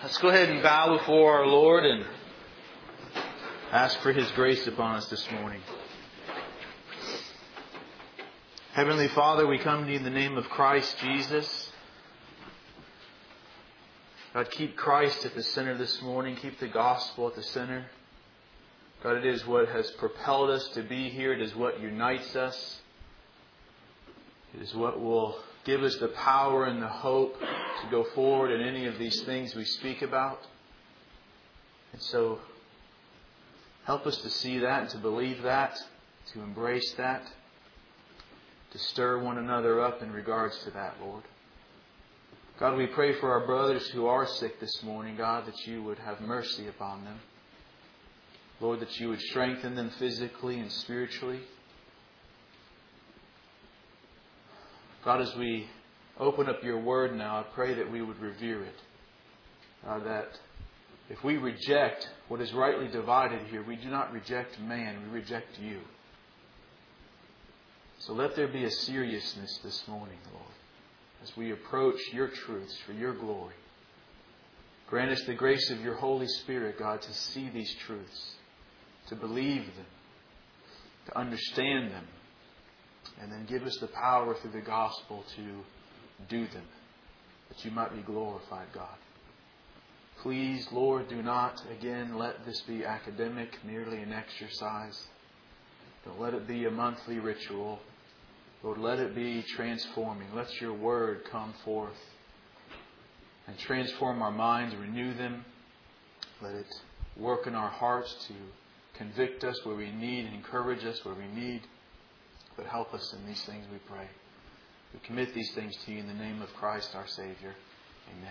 Let's go ahead and bow before our Lord and ask for His grace upon us this morning. Heavenly Father, we come to You in the name of Christ Jesus. God, keep Christ at the center this morning. Keep the gospel at the center. God, it is what has propelled us to be here. It is what unites us. It is what will give us the power and the hope to go forward in any of these things we speak about. And so, help us to see that and to believe that, to embrace that, to stir one another up in regards to that, Lord. God, we pray for our brothers who are sick this morning, God, that You would have mercy upon them. Lord, that You would strengthen them physically and spiritually. God, as we open up Your Word now, I pray that we would revere it. That if we reject what is rightly divided here, we do not reject man, we reject You. So let there be a seriousness this morning, Lord, as we approach Your truths for Your glory. Grant us the grace of Your Holy Spirit, God, to see these truths, to believe them, to understand them, and then give us the power through the gospel to do them, that You might be glorified, God. Please, Lord, do not, again, let this be academic, merely an exercise. Don't let it be a monthly ritual. Lord, let it be transforming. Let Your Word come forth and transform our minds, renew them. Let it work in our hearts to convict us where we need and encourage us where we need. But help us in these things, we pray. We commit these things to You in the name of Christ our Savior. Amen.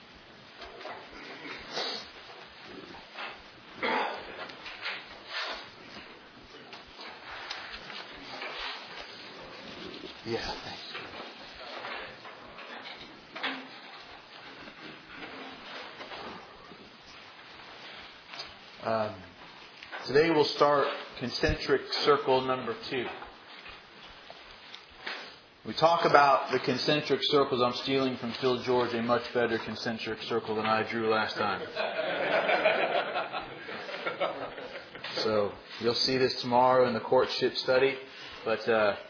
Yeah, thanks. Today we'll start concentric circle number 2. We talk about the concentric circles. I'm stealing from Phil George a much better concentric circle than I drew last time. So you'll see this tomorrow in the courtship study. But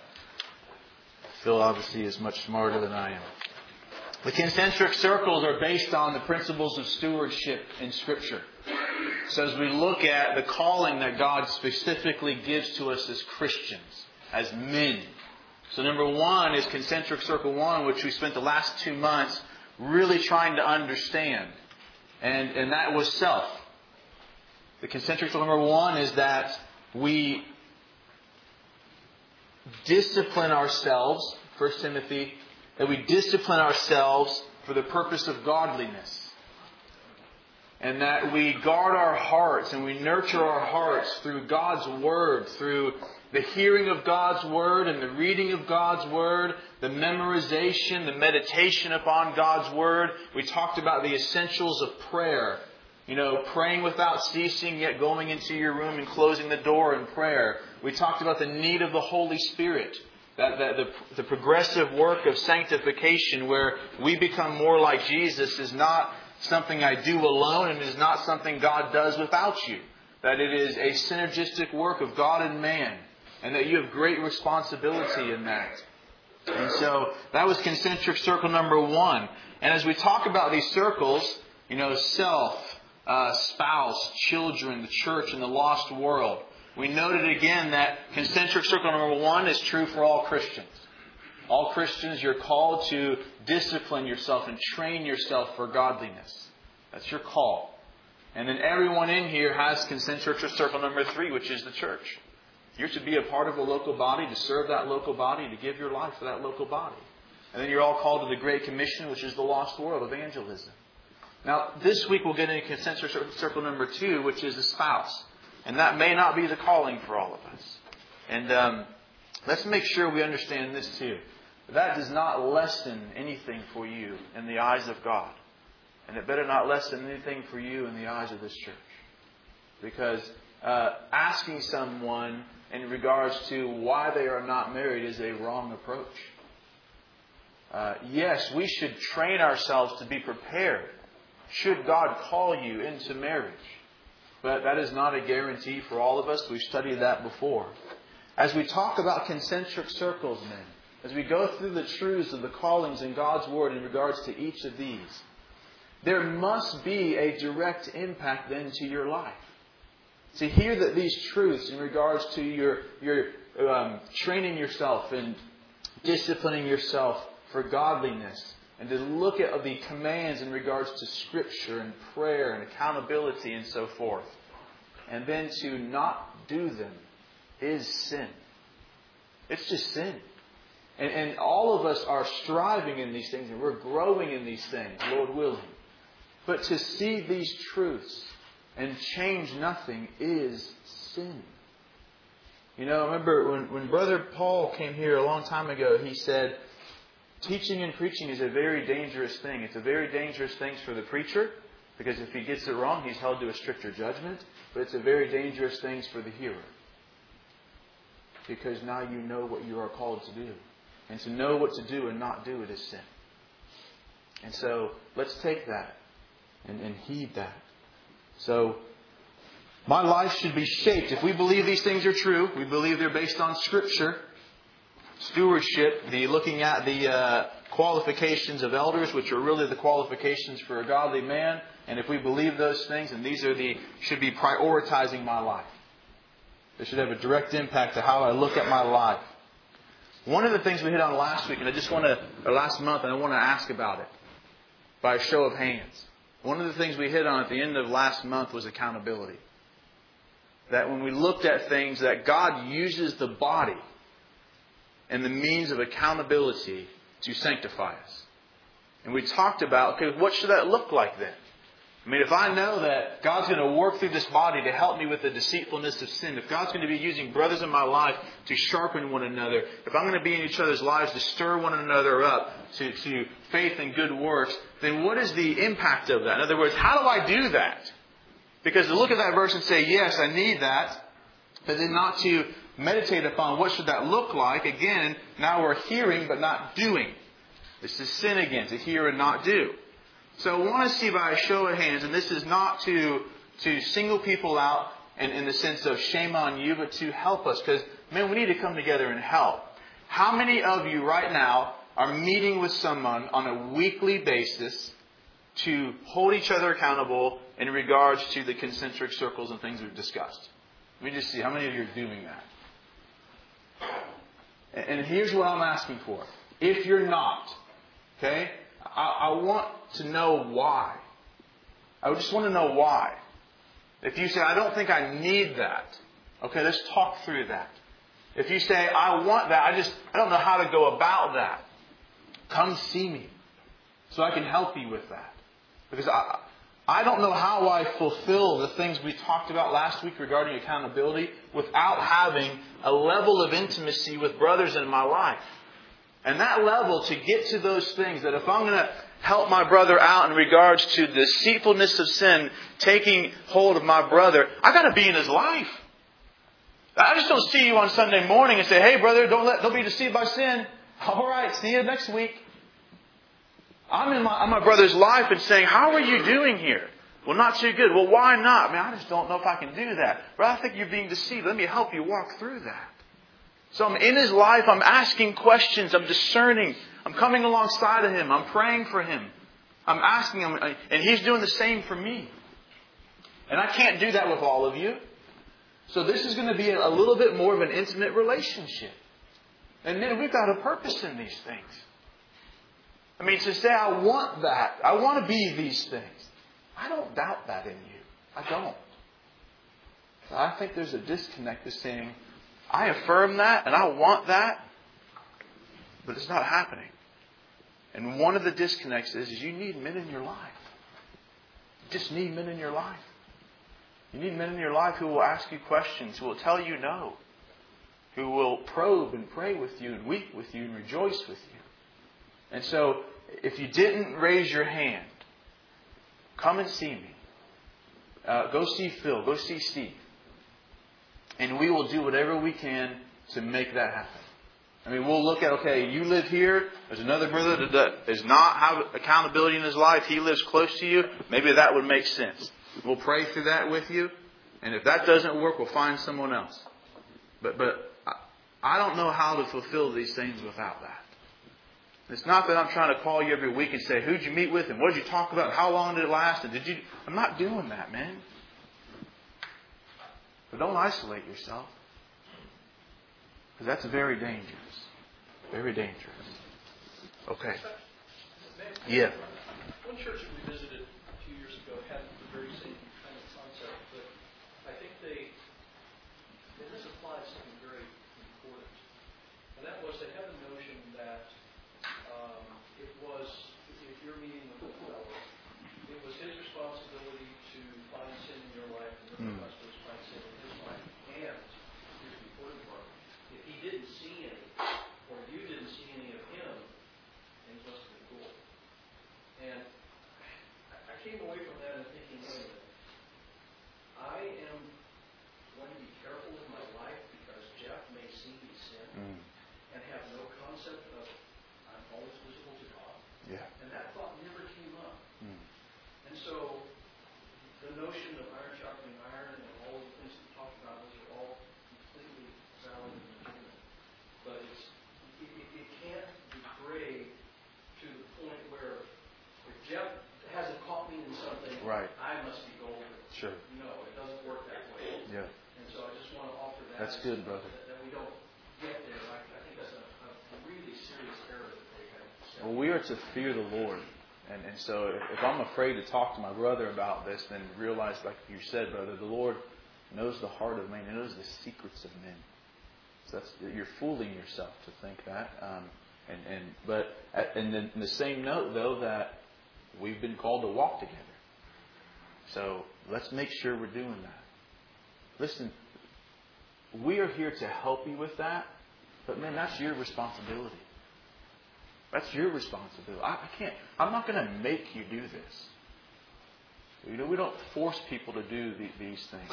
Phil obviously is much smarter than I am. The concentric circles are based on the principles of stewardship in Scripture. So as we look at the calling that God specifically gives to us as Christians, as men. So number 1 is concentric circle 1, which we spent the last 2 months really trying to understand. And that was self. The concentric circle number 1 is that we discipline ourselves, 1 Timothy, that we discipline ourselves for the purpose of godliness. And that we guard our hearts and we nurture our hearts through God's Word, through the hearing of God's Word and the reading of God's Word, the memorization, the meditation upon God's Word. We talked about the essentials of prayer. You know, praying without ceasing, yet going into your room and closing the door in prayer. We talked about the need of the Holy Spirit. The progressive work of sanctification where we become more like Jesus is not something I do alone and is not something God does without you. That it is a synergistic work of God and man. And that you have great responsibility in that. And so that was concentric circle number 1. And as we talk about these circles, you know, self, spouse, children, the church, and the lost world. We noted again that concentric circle number 1 is true for all Christians. All Christians, you're called to discipline yourself and train yourself for godliness. That's your call. And then everyone in here has concentric circle number 3, which is the church. You're to be a part of a local body, to serve that local body, to give your life for that local body. And then you're all called to the Great Commission, which is the lost world, evangelism. Now, this week we'll get into concentric circle number 2, which is the spouse. And that may not be the calling for all of us. And let's make sure we understand this too. That does not lessen anything for you in the eyes of God. And it better not lessen anything for you in the eyes of this church. Because asking someone in regards to why they are not married is a wrong approach. Yes, we should train ourselves to be prepared. should God call you into marriage. But that is not a guarantee for all of us. We've studied that before. As we talk about concentric circles, men, as we go through the truths of the callings in God's Word in regards to each of these, there must be a direct impact then to your life. To hear that these truths in regards to your training yourself and disciplining yourself for godliness, and to look at the commands in regards to Scripture and prayer and accountability and so forth, and then to not do them is sin. It's just sin. And all of us are striving in these things, and we're growing in these things, Lord willing. But to see these truths and change nothing is sin. You know, I remember when Brother Paul came here a long time ago, he said, teaching and preaching is a very dangerous thing. It's a very dangerous thing for the preacher, because if he gets it wrong, he's held to a stricter judgment. But it's a very dangerous thing for the hearer, because now you know what you are called to do. And to know what to do and not do it is sin. And so let's take that and heed that. So my life should be shaped. If we believe these things are true, we believe they're based on Scripture, stewardship, looking at the qualifications of elders, which are really the qualifications for a godly man. And if we believe those things, and these are should be prioritizing my life. They should have a direct impact to how I look at my life. One of the things we hit on last week, and last month, and I want to ask about it by a show of hands. One of the things we hit on at the end of last month was accountability. That when we looked at things, that God uses the body and the means of accountability to sanctify us. And we talked about, okay, what should that look like then? I mean, if I know that God's going to work through this body to help me with the deceitfulness of sin, if God's going to be using brothers in my life to sharpen one another, if I'm going to be in each other's lives to stir one another up to faith and good works, then what is the impact of that? In other words, how do I do that? Because to look at that verse and say, yes, I need that, but then not to meditate upon what should that look like. Again, now we're hearing but not doing. This is sin again, to hear and not do. So I want to see by a show of hands, and this is not to single people out in the sense of shame on you, but to help us. Because, man, we need to come together and help. How many of you right now are meeting with someone on a weekly basis to hold each other accountable in regards to the concentric circles and things we've discussed? Let me just see how many of you are doing that. And here's what I'm asking for. If you're not, okay, I want to know why. I just want to know why. If you say, I don't think I need that, okay, let's talk through that. If you say, I want that, I don't know how to go about that, come see me so I can help you with that. Because I don't know how I fulfill the things we talked about last week regarding accountability without having a level of intimacy with brothers in my life. And that level, to get to those things, that if I'm going to help my brother out in regards to the deceitfulness of sin taking hold of my brother, I got to be in his life. I just don't see you on Sunday morning and say, hey brother, don't be deceived by sin. All right, see you next week. I'm in my brother's life and saying, how are you doing here? Well, not too good. Well, why not? I mean, I just don't know if I can do that. But I think you're being deceived. Let me help you walk through that. So I'm in his life. I'm asking questions. I'm discerning. I'm coming alongside of him. I'm praying for him. I'm asking him. And he's doing the same for me. And I can't do that with all of you. So this is going to be a little bit more of an intimate relationship. And then we've got a purpose in these things. I mean, to say I want that. I want to be these things. I don't doubt that in you. I don't. I think there's a disconnect to saying, I affirm that and I want that, but it's not happening. And one of the disconnects is you need men in your life. You just need men in your life. You need men in your life who will ask you questions, who will tell you no, who will probe and pray with you and weep with you and rejoice with you. And so, if you didn't raise your hand, come and see me. Go see Phil. Go see Steve. And we will do whatever we can to make that happen. I mean, we'll look at, okay, you live here. There's another brother that does not have accountability in his life. He lives close to you. Maybe that would make sense. We'll pray through that with you. And if that doesn't work, we'll find someone else. But I don't know how to fulfill these things without that. It's not that I'm trying to call you every week and say, who'd you meet with and what did you talk about? How long did it last? And I'm not doing that, man. But don't isolate yourself. Because that's very dangerous. Very dangerous. Okay. Yeah. One church that we visited a few years ago had the very same kind of concept, but I think and this applies to something very important, and that was they had the notion that it was, if you're meeting with a fellow, it was his responsibility to find sin in your life, and your responsibility to find sin in his life. And here's the important part: if he didn't see any, or you didn't see any of him, things must have been cool. And I came away from that and thinking, wait a minute, I am going to be careful in my life because Jeff may see me sin and have no concept of I'm always visible to God. Yeah. And that thought never came up. And so the notion of iron sharpening iron and all of the things that we talked about, those are all completely valid and legitimate. But it can't degrade to the point where if Jeff hasn't caught me in something, right, I must be golden. Sure. No, it doesn't work that way. Yeah. And so I just want to offer that. That's good, brother. That we don't get there. I think that's a really serious error that they have. Well, we are to fear the Lord. And so if I'm afraid to talk to my brother about this, then realize, like you said, brother, the Lord knows the heart of man. He knows the secrets of men. So you're fooling yourself to think that. But in the same note, though, that we've been called to walk together. So let's make sure we're doing that. Listen, we are here to help you with that. But man, that's your responsibility. That's your responsibility. I'm not going to make you do this. We don't force people to do these things.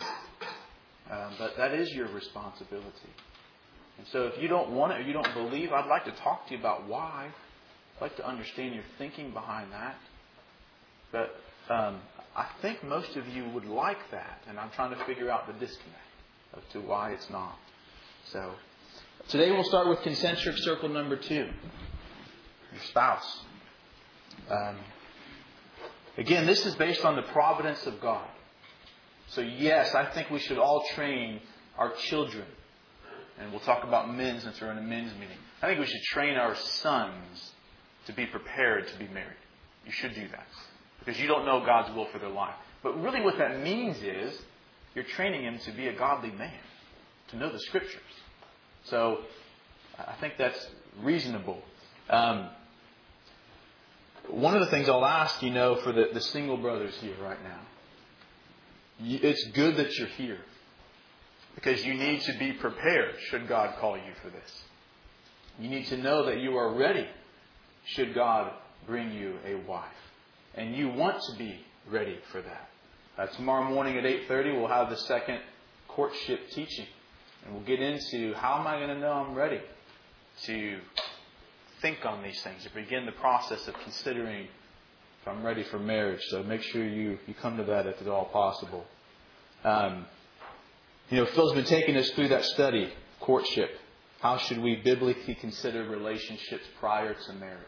But that is your responsibility. And so if you don't want it or you don't believe, I'd like to talk to you about why. I'd like to understand your thinking behind that. But I think most of you would like that. And I'm trying to figure out the disconnect as to why it's not. So today we'll start with concentric circle number 2. Your spouse. Again, this is based on the providence of God. So yes, I think we should all train our children. And we'll talk about men since we're in a men's meeting. I think we should train our sons to be prepared to be married. You should do that. Because you don't know God's will for their life. But really what that means is you're training him to be a godly man. To know the Scriptures. So I think that's reasonable. One of the things I'll ask, for the single brothers here right now. It's good that you're here. Because you need to be prepared should God call you for this. You need to know that you are ready should God bring you a wife. And you want to be ready for that. Tomorrow morning at 8:30 we'll have the second courtship teaching. And we'll get into how am I going to know I'm ready to think on these things, to begin the process of considering if I'm ready for marriage. So make sure you come to that if at all possible. Phil's been taking us through that study, courtship. How should we biblically consider relationships prior to marriage?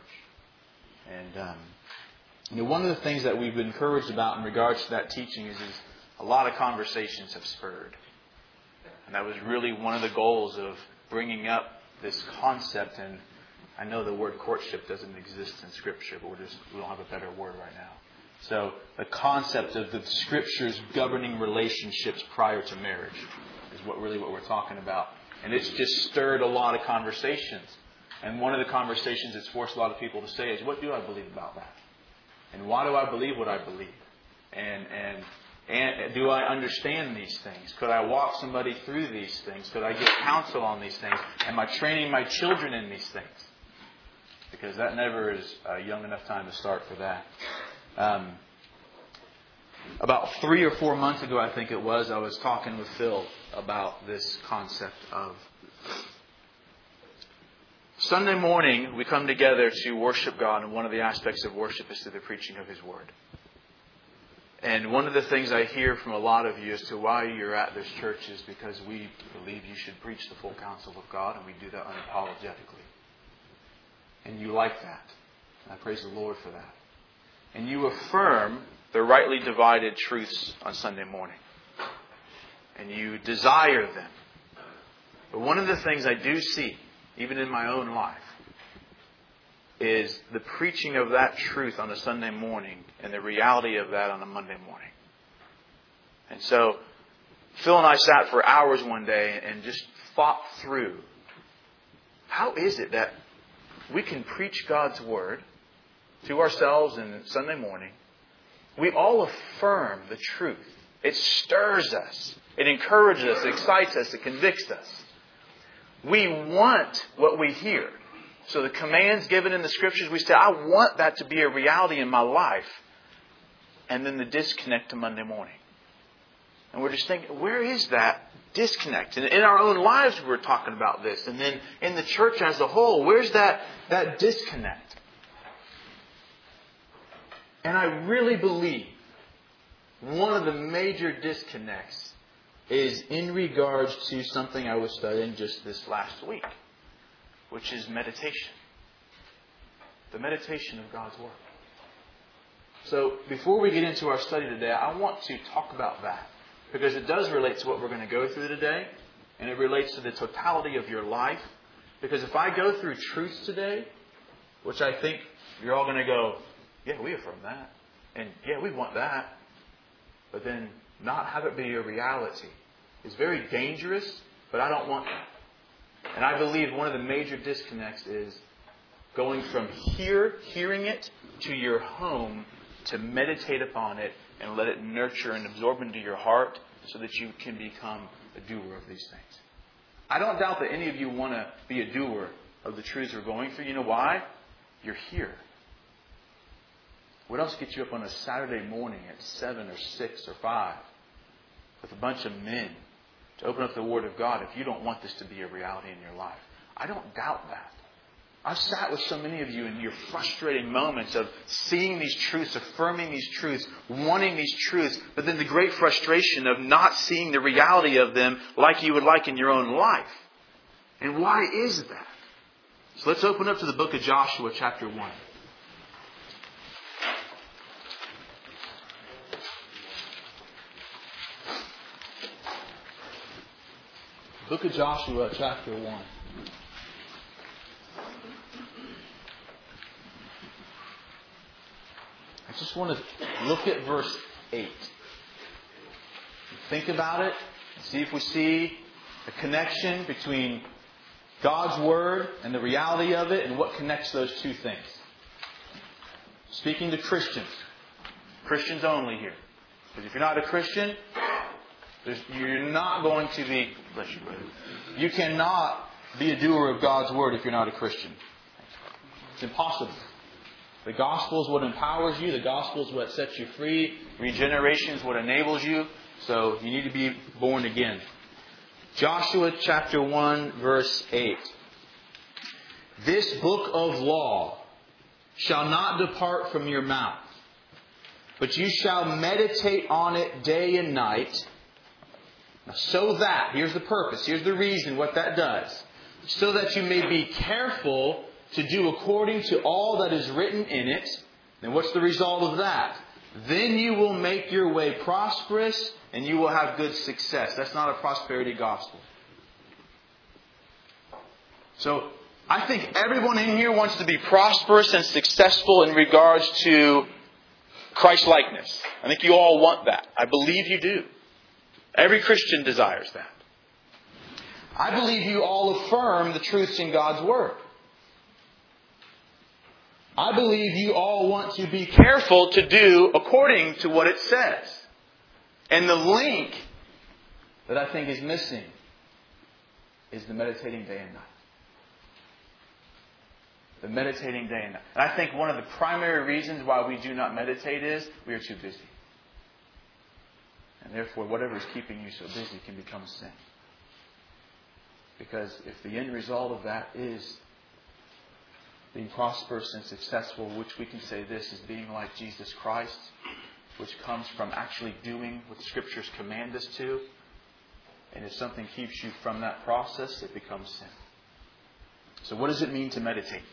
And one of the things that we've been encouraged about in regards to that teaching is a lot of conversations have spurred. And that was really one of the goals of bringing up this concept. And I know the word courtship doesn't exist in Scripture, but we don't have a better word right now. So the concept of the Scriptures governing relationships prior to marriage is what we're talking about. And it's just stirred a lot of conversations. And one of the conversations it's forced a lot of people to say is, what do I believe about that? And why do I believe what I believe? And do I understand these things? Could I walk somebody through these things? Could I get counsel on these things? Am I training my children in these things? Because that never is a young enough time to start for that. About 3 or 4 months ago, I think it was, I was talking with Phil about this concept of Sunday morning, we come together to worship God, and one of the aspects of worship is through the preaching of His Word. And one of the things I hear from a lot of you as to why you're at this church is because we believe you should preach the full counsel of God, and we do that unapologetically. And you like that. And I praise the Lord for that. And you affirm the rightly divided truths on Sunday morning. And you desire them. But one of the things I do see, even in my own life, is the preaching of that truth on a Sunday morning and the reality of that on a Monday morning. And so, Phil and I sat for hours one day and just thought through, how is it that we can preach God's Word to ourselves on Sunday morning? We all affirm the truth. It stirs us. It encourages us. It excites us. It convicts us. We want what we hear. So the commands given in the Scriptures, we say, I want that to be a reality in my life. And then the disconnect to Monday morning. And we're just thinking, where is that disconnect? And in our own lives we're talking about this. And then in the church as a whole, where's that disconnect? And I really believe one of the major disconnects is in regards to something I was studying just this last week, which is meditation. The meditation of God's Word. So before we get into our study today, I want to talk about that, because it does relate to what we're going to go through today, and it relates to the totality of your life. Because if I go through truths today, which I think you're all going to go, yeah, we affirm that, and yeah, we want that, but then not have it be a reality is very dangerous, but I don't want that. And I believe one of the major disconnects is going from hearing it, to your home to meditate upon it and let it nurture and absorb into your heart so that you can become a doer of these things. I don't doubt that any of you want to be a doer of the truths we're going through. You know why? You're here. What else gets you up on a Saturday morning at 7 or 6 or 5 with a bunch of men to open up the Word of God if you don't want this to be a reality in your life? I don't doubt that. I've sat with so many of you in your frustrating moments of seeing these truths, affirming these truths, wanting these truths, but then the great frustration of not seeing the reality of them like you would like in your own life. And why is that? So let's open up to the book of Joshua chapter 1. Book of Joshua, chapter 1. I just want to look at verse 8. Think about it. See if we see a connection between God's Word and the reality of it and what connects those two things. Speaking to Christians. Christians only here. Because if you're not a Christian, you're not going to be... Bless you, brother. You cannot be a doer of God's Word if you're not a Christian. It's impossible. The gospel is what empowers you. The gospel is what sets you free. Regeneration is what enables you. So you need to be born again. Joshua chapter 1 verse 8. This book of law shall not depart from your mouth, but you shall meditate on it day and night, so that, here's the purpose, here's the reason what that does, so that you may be careful to do according to all that is written in it. And what's the result of that? Then you will make your way prosperous and you will have good success. That's not a prosperity gospel. So, I think everyone in here wants to be prosperous and successful in regards to Christ-likeness. I think you all want that. I believe you do. Every Christian desires that. I believe you all affirm the truths in God's Word. I believe you all want to be careful to do according to what it says. And the link that I think is missing is the meditating day and night. The meditating day and night. And I think one of the primary reasons why we do not meditate is we are too busy. And therefore, whatever is keeping you so busy can become sin. Because if the end result of that is being prosperous and successful, which we can say this is being like Jesus Christ, which comes from actually doing what the Scriptures command us to. And if something keeps you from that process, it becomes sin. So what does it mean to meditate?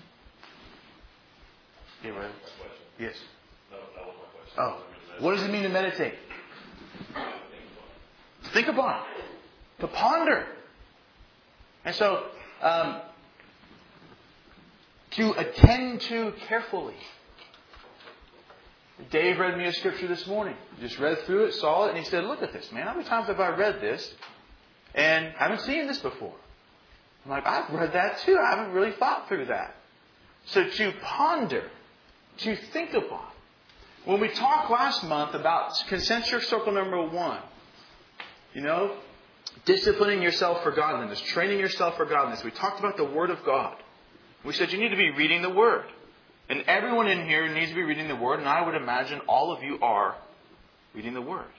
Yeah, right. Yes. No, that was my question. Oh. What does it mean to meditate? To think about it. To ponder. And so, to attend to carefully. Dave read me a scripture this morning. Just read through it, saw it, and he said, look at this, man. How many times have I read this and haven't seen this before? I'm like, I've read that too. I haven't really thought through that. So to ponder, to think about. When we talked last month about concentric circle number 1, disciplining yourself for godliness, training yourself for godliness. We talked about the Word of God. We said you need to be reading the Word. And everyone in here needs to be reading the Word, and I would imagine all of you are reading the Word.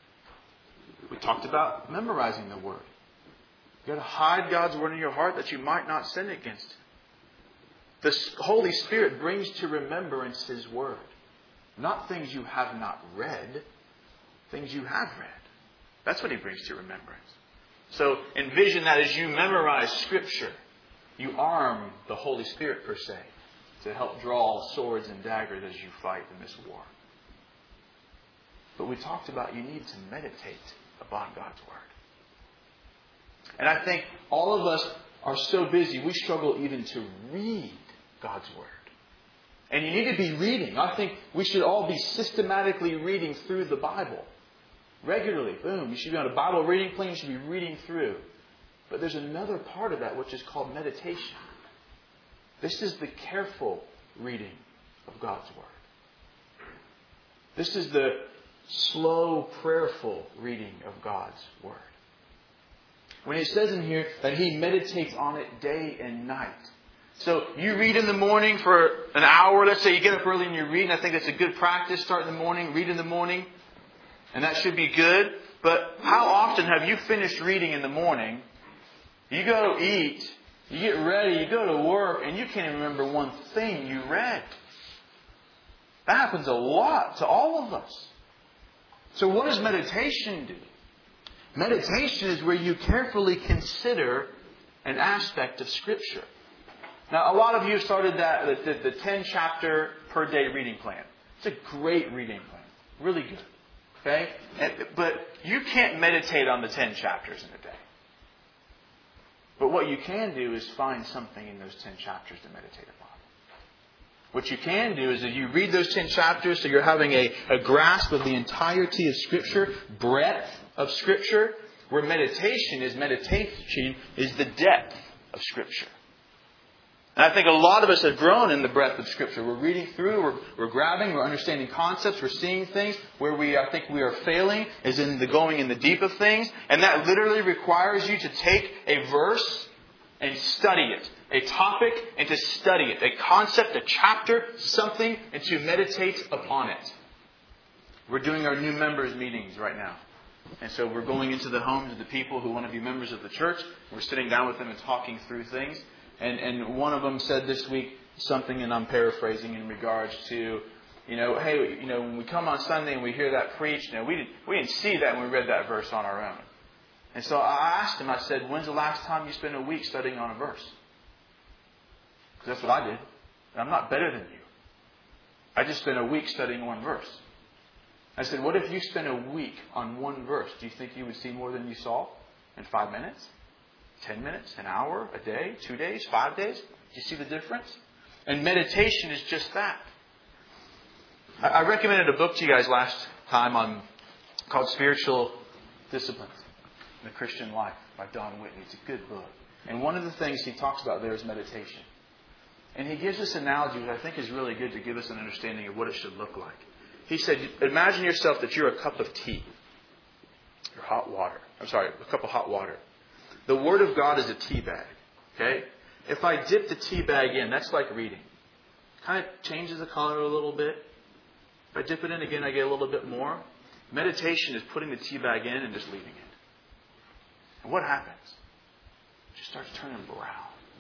We talked about memorizing the Word. You've got to hide God's Word in your heart that you might not sin against Him. The Holy Spirit brings to remembrance His Word. Not things you have not read, things you have read. That's what He brings to remembrance. So envision that as you memorize Scripture, you arm the Holy Spirit, per se, to help draw swords and daggers as you fight in this war. But we talked about you need to meditate upon God's Word. And I think all of us are so busy, we struggle even to read God's Word. And you need to be reading. I think we should all be systematically reading through the Bible. Regularly. Boom. You should be on a Bible reading plan. You should be reading through. But there's another part of that which is called meditation. This is the careful reading of God's Word. This is the slow, prayerful reading of God's Word. When it says in here that He meditates on it day and night. So you read in the morning for an hour. Let's say you get up early and you read. And I think that's a good practice. Start in the morning. Read in the morning. And that should be good. But how often have you finished reading in the morning? You go eat. You get ready. You go to work. And you can't even remember one thing you read. That happens a lot to all of us. So what does meditation do? Meditation is where you carefully consider an aspect of Scripture. Now, a lot of you started the 10-chapter per day reading plan. It's a great reading plan. Really good. Okay? But you can't meditate on the 10 chapters in a day. But what you can do is find something in those 10 chapters to meditate upon. What you can do is if you read those 10 chapters so you're having a grasp of the entirety of Scripture, breadth of Scripture, where meditation is the depth of Scripture. And I think a lot of us have grown in the breadth of Scripture. We're reading through, we're grabbing, we're understanding concepts, we're seeing things. Where I think we are failing is in the going in the deep of things. And that literally requires you to take a verse and study it. A topic and to study it. A concept, a chapter, something, and to meditate upon it. We're doing our new members meetings right now. And so we're going into the homes of the people who want to be members of the church. We're sitting down with them and talking through things. And one of them said this week something, and I'm paraphrasing in regards to, hey, when we come on Sunday and we hear that preached, we didn't see that when we read that verse on our own. And so I asked him, I said, when's the last time you spent a week studying on a verse? Because that's what I did. And I'm not better than you. I just spent a week studying one verse. I said, what if you spent a week on one verse? Do you think you would see more than you saw in 5 minutes? 10 minutes, an hour, a day, 2 days, 5 days? Do you see the difference? And meditation is just that. I recommended a book to you guys last time called Spiritual Disciplines in the Christian Life by Don Whitney. It's a good book. And one of the things he talks about there is meditation. And he gives this analogy that I think is really good to give us an understanding of what it should look like. He said, imagine yourself that you're a cup of tea. Or hot water. A cup of hot water. The Word of God is a tea bag. Okay? If I dip the tea bag in, that's like reading. Kind of changes the color a little bit. If I dip it in again, I get a little bit more. Meditation is putting the tea bag in and just leaving it. And what happens? It just starts turning brown.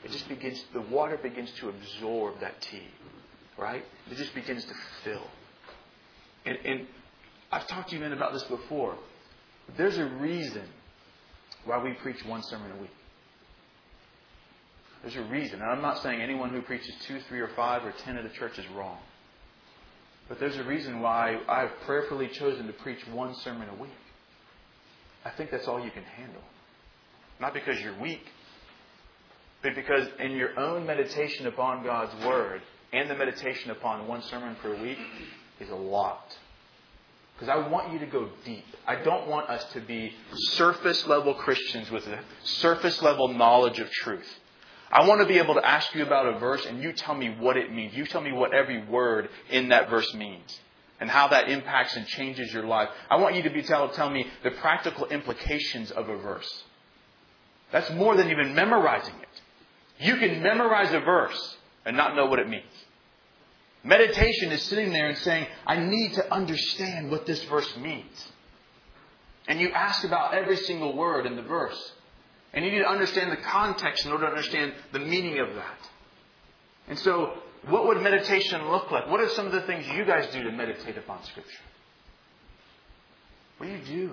the water begins to absorb that tea. Right? It just begins to fill. And I've talked to you men about this before. There's a reason why we preach one sermon a week. There's a reason. And I'm not saying anyone who preaches 2, 3, or 5 or 10 at a church is wrong. But there's a reason why I've prayerfully chosen to preach one sermon a week. I think that's all you can handle. Not because you're weak, but because in your own meditation upon God's Word and the meditation upon one sermon per week is a lot. Because I want you to go deep. I don't want us to be surface level Christians with a surface level knowledge of truth. I want to be able to ask you about a verse and you tell me what it means. You tell me what every word in that verse means and how that impacts and changes your life. I want you to be tell me the practical implications of a verse. That's more than even memorizing it. You can memorize a verse and not know what it means. Meditation is sitting there and saying, I need to understand what this verse means. And you ask about every single word in the verse. And you need to understand the context in order to understand the meaning of that. And so, what would meditation look like? What are some of the things you guys do to meditate upon Scripture? What do you do?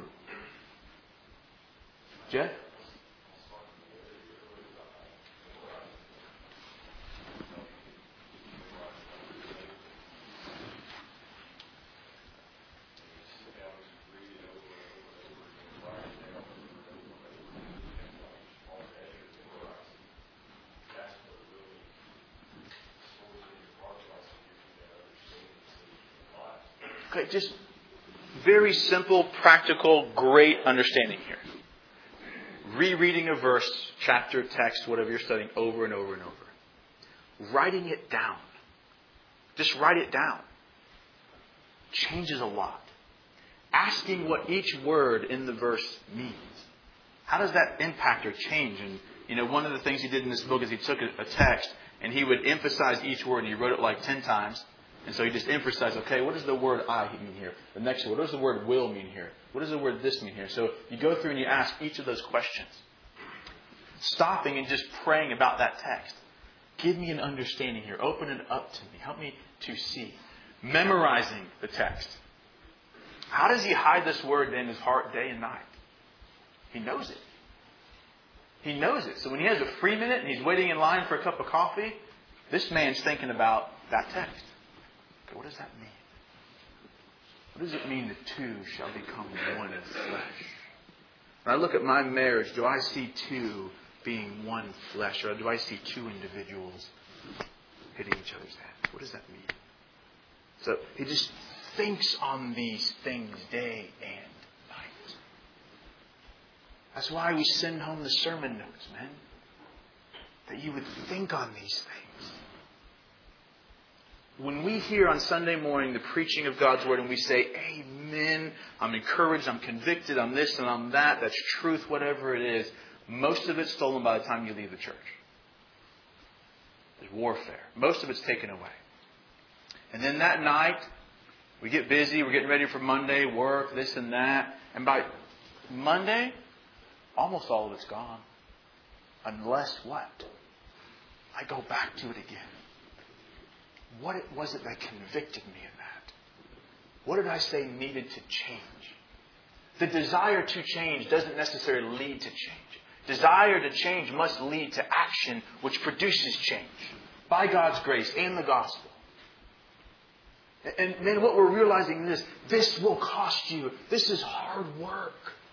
Jeff? Okay, just very simple, practical, great understanding here. Rereading a verse, chapter, text, whatever you're studying over and over and over. Writing it down. Just write it down. Changes a lot. Asking what each word in the verse means. How does that impact or change? And one of the things he did in this book is he took a text and he would emphasize each word and he wrote it like 10 times. And so he just emphasized, okay, what does the word I mean here? The next word, what does the word will mean here? What does the word this mean here? So you go through and you ask each of those questions. Stopping and just praying about that text. Give me an understanding here. Open it up to me. Help me to see. Memorizing the text. How does he hide this word in his heart day and night? He knows it. He knows it. So when he has a free minute and he's waiting in line for a cup of coffee, this man's thinking about that text. Okay, what does that mean? What does it mean the two shall become one in flesh? When I look at my marriage, do I see two being one flesh? Or do I see two individuals hitting each other's head? What does that mean? So he just thinks on these things day and night. That's why we send home the sermon notes, man. That you would think on these things. When we hear on Sunday morning the preaching of God's Word and we say, Amen, I'm encouraged, I'm convicted, I'm this and I'm that, that's truth, whatever it is, most of it's stolen by the time you leave the church. There's warfare. Most of it's taken away. And then that night, we get busy, we're getting ready for Monday, work, this and that. And by Monday, almost all of it's gone. Unless what? I go back to it again. What was it that convicted me of that? What did I say needed to change? The desire to change doesn't necessarily lead to change. Desire to change must lead to action, which produces change by God's grace and the gospel. And then what we're realizing is this will cost you. This is hard work.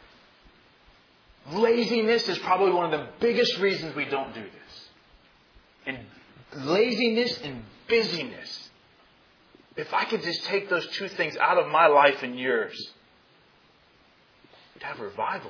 Laziness is probably one of the biggest reasons we don't do this. And laziness and busyness. If I could just take those two things out of my life and yours, we'd have revival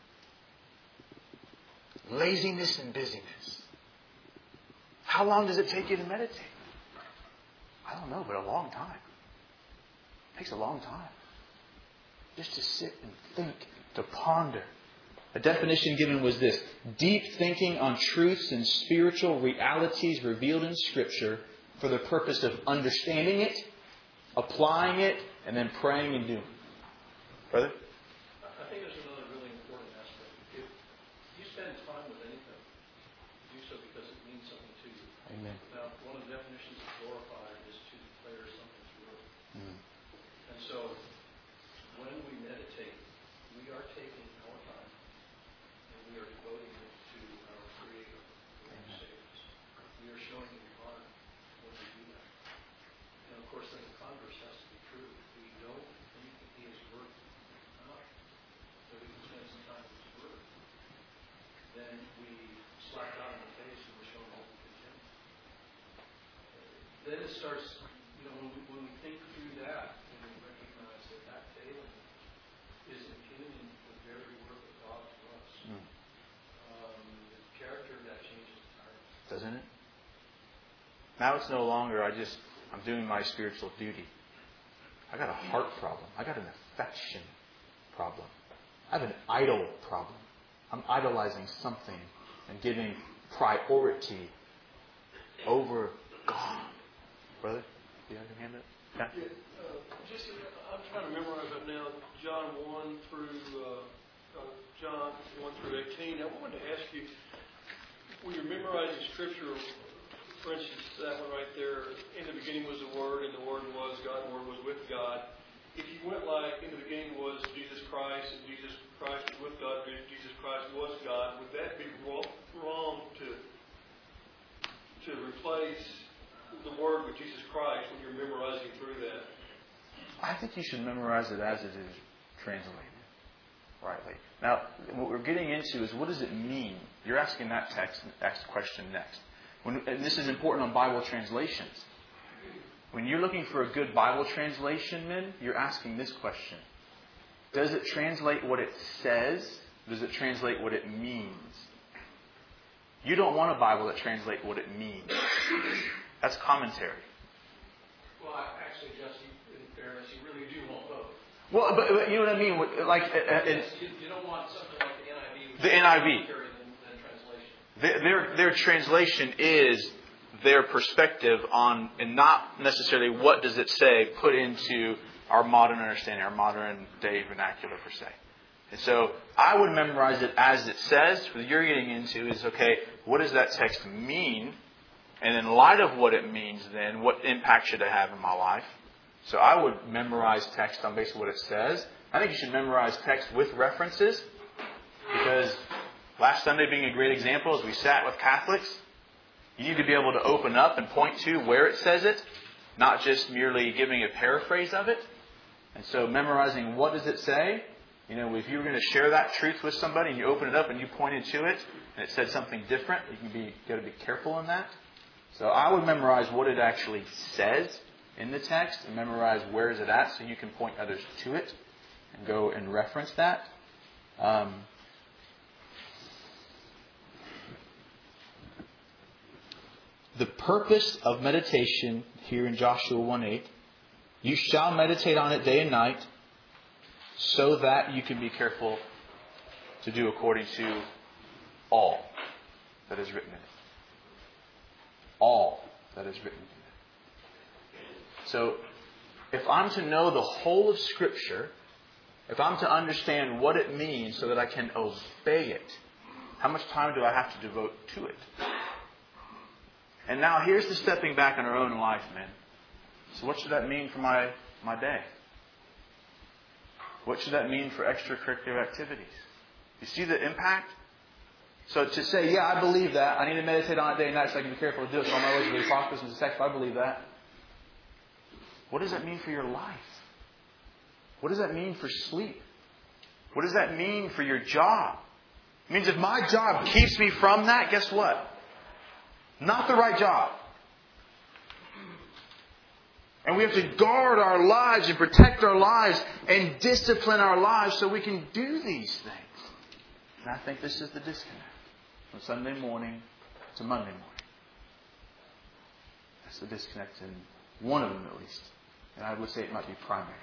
here. Laziness and busyness. How long does it take you to meditate? I don't know, but a long time. It takes a long time. Just to sit and think, to ponder. A definition given was this: deep thinking on truths and spiritual realities revealed in Scripture for the purpose of understanding it, applying it, and then praying and doing. Brother? I think there's another really important aspect. If you spend time with anything, do so because it means one of the definitions of glorified is to declare something's worth. Mm. And so, when we meditate, we are taking our time and we are devoting it to our Creator, who has saved us. We are showing Him honor when we do that. And of course, then the converse has to be true. If we don't think that He is worth enough, that we can spend some time with His Word, then we slap down in the face and we're showing open contempt. Then it starts, when we think through that, and we recognize that that failing is impugning the very work of God to us, the character of that changes entirely. Doesn't it? Now it's no longer I'm doing my spiritual duty. I got a heart problem. I got an affection problem. I have an idol problem. I'm idolizing something and giving priority over God. Brother, do you have your hand up? Yeah. I'm trying to memorize it now. John 1 through John 1 through 18. I wanted to ask you, when you're memorizing Scripture, for instance, that one right there, in the beginning was the Word, and the Word was God, and the Word was with God. If you went like, in the beginning was Jesus Christ, and Jesus Christ was with God, and Jesus Christ was God, would that be wrong to replace the Word with Jesus Christ when you're memorizing through that? I think you should memorize it as it is translated rightly. Now, what we're getting into is, what does it mean? You're asking that question next. And this is important on Bible translations. When you're looking for a good Bible translation, men, you're asking this question. Does it translate what it says? Does it translate what it means? You don't want a Bible that translates what it means. That's commentary. Well, actually, Jesse, in fairness, you really do want both. Well, but you know what I mean? Like, you don't want something like the NIV. The NIV. Than translation. Their translation is their perspective on, and not necessarily what does it say, put into our modern understanding, our modern day vernacular per se. And so I would memorize it as it says. What you're getting into is, okay, what does that text mean? And in light of what it means then, what impact should it have in my life? So I would memorize text on basically what it says. I think you should memorize text with references, because last Sunday being a great example, as we sat with Catholics, you need to be able to open up and point to where it says it, not just merely giving a paraphrase of it. And so memorizing what does it say. If you were going to share that truth with somebody and you open it up and you pointed to it and it said something different, you got to be careful in that. So I would memorize what it actually says in the text and memorize where is it at so you can point others to it and go and reference that. The purpose of meditation here in Joshua 1:8, you shall meditate on it day and night so that you can be careful to do according to all that is written in it. All that is written in it. So, if I'm to know the whole of Scripture, if I'm to understand what it means so that I can obey it, how much time do I have to devote to it? And now here's the stepping back in our own life, man. So what should that mean for my day? What should that mean for extracurricular activities? You see the impact? So to say, yeah, I believe that. I need to meditate on it day and night so I can be careful to do it. So on my way to the hypocrisy and the sex, I believe that. What does that mean for your life? What does that mean for sleep? What does that mean for your job? It means if my job keeps me from that, guess what? Not the right job. And we have to guard our lives and protect our lives and discipline our lives so we can do these things. And I think this is the disconnect. From Sunday morning to Monday morning. That's the disconnect in one of them at least. And I would say it might be primary.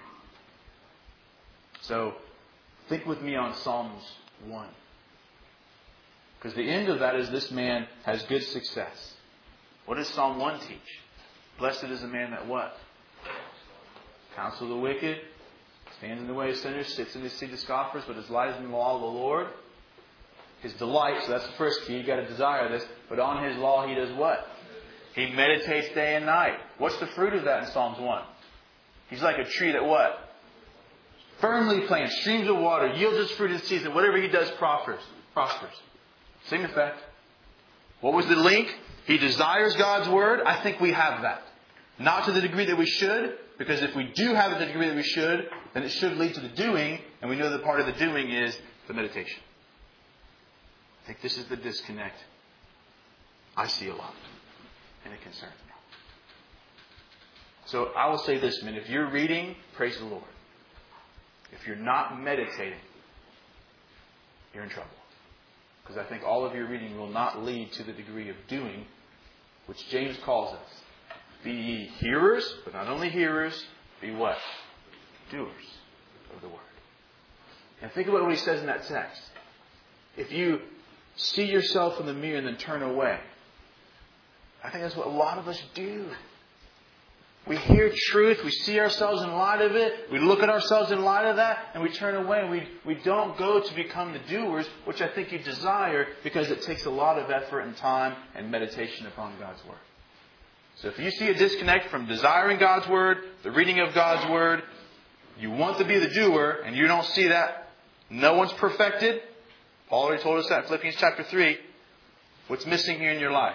So, think with me on Psalms 1. Because the end of that is this man has good success. What does Psalm 1 teach? Blessed is the man that what? Counsel the wicked, stands in the way of sinners, sits in the seat of scoffers, but his light is in the law of the Lord. His delight, so that's the first key, you've got to desire this, but on his law he does what? He meditates day and night. What's the fruit of that in Psalms 1? He's like a tree that what? Firmly planted, streams of water, yields its fruit in season. Whatever he does prospers. Same effect. What was the link? He desires God's Word. I think we have that. Not to the degree that we should, because if we do have it to the degree that we should, then it should lead to the doing, and we know that part of the doing is the meditation. I think this is the disconnect I see a lot, and it concerns me. So I will say this, man. If you're reading, praise the Lord. If you're not meditating, you're in trouble. Because I think all of your reading will not lead to the degree of doing, which James calls us. Be ye hearers, but not only hearers, be what? Doers of the Word. And think about what he says in that text. If you see yourself in the mirror and then turn away, I think that's what a lot of us do. We hear truth, we see ourselves in light of it, we look at ourselves in light of that, and we turn away and we don't go to become the doers, which I think you desire, because it takes a lot of effort and time and meditation upon God's Word. So if you see a disconnect from desiring God's Word, the reading of God's Word, you want to be the doer, and you don't see that, no one's perfected. Paul already told us that in Philippians chapter 3. What's missing here in your life?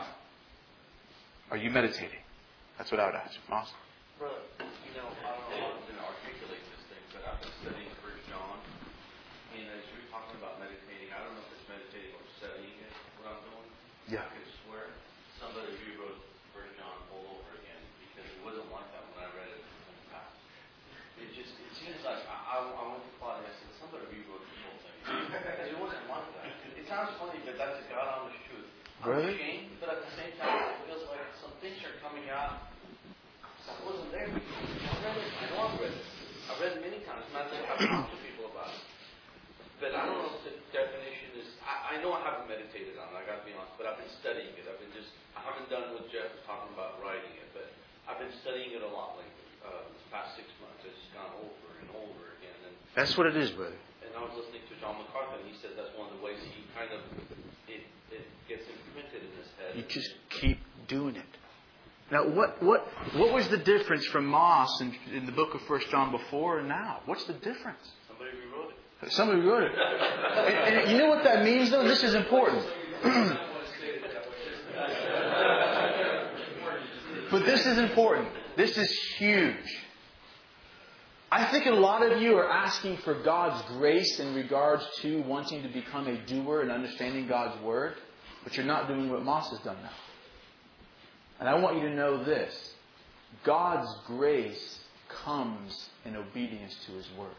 Are you meditating? That's what I would ask. Moss? Brother, I don't know how I'm going to articulate this thing, but I've been studying 1 John. And as you're talking about meditating, I don't know if it's meditating or studying it, what I'm doing. Yeah. I could swear somebody rewrote 1 John all over again, because it wasn't like that when I read it in the past. It seems like I went to Claudia and I said, somebody rewrote this whole thing. Because it wasn't like that. It sounds funny, but that's the God honest truth. Really? I'm ashamed, but at the same time, it feels like some things are coming out that wasn't there before. I read it. I know I've read it. I've read it many times. I've talked to people about it. But I don't know if the definition is... I know I haven't meditated on it, I got to be honest, but I've been studying it. I haven't done what Jeff was talking about, writing it, but I've been studying it a lot lately. This past 6 months, it's just gone over and over again. And That's what it is, brother. I was listening to John MacArthur, and he said that's one of the ways he kind of... It gets imprinted in his head. You just keep doing it. Now, what was the difference from Moss in the book of 1 John before and now? What's the difference? Somebody rewrote it. Somebody wrote it. And you know what that means, though? This is important. But this is important. This is huge. I think a lot of you are asking for God's grace in regards to wanting to become a doer and understanding God's Word, but you're not doing what Moss has done now. And I want you to know this. God's grace comes in obedience to His Word.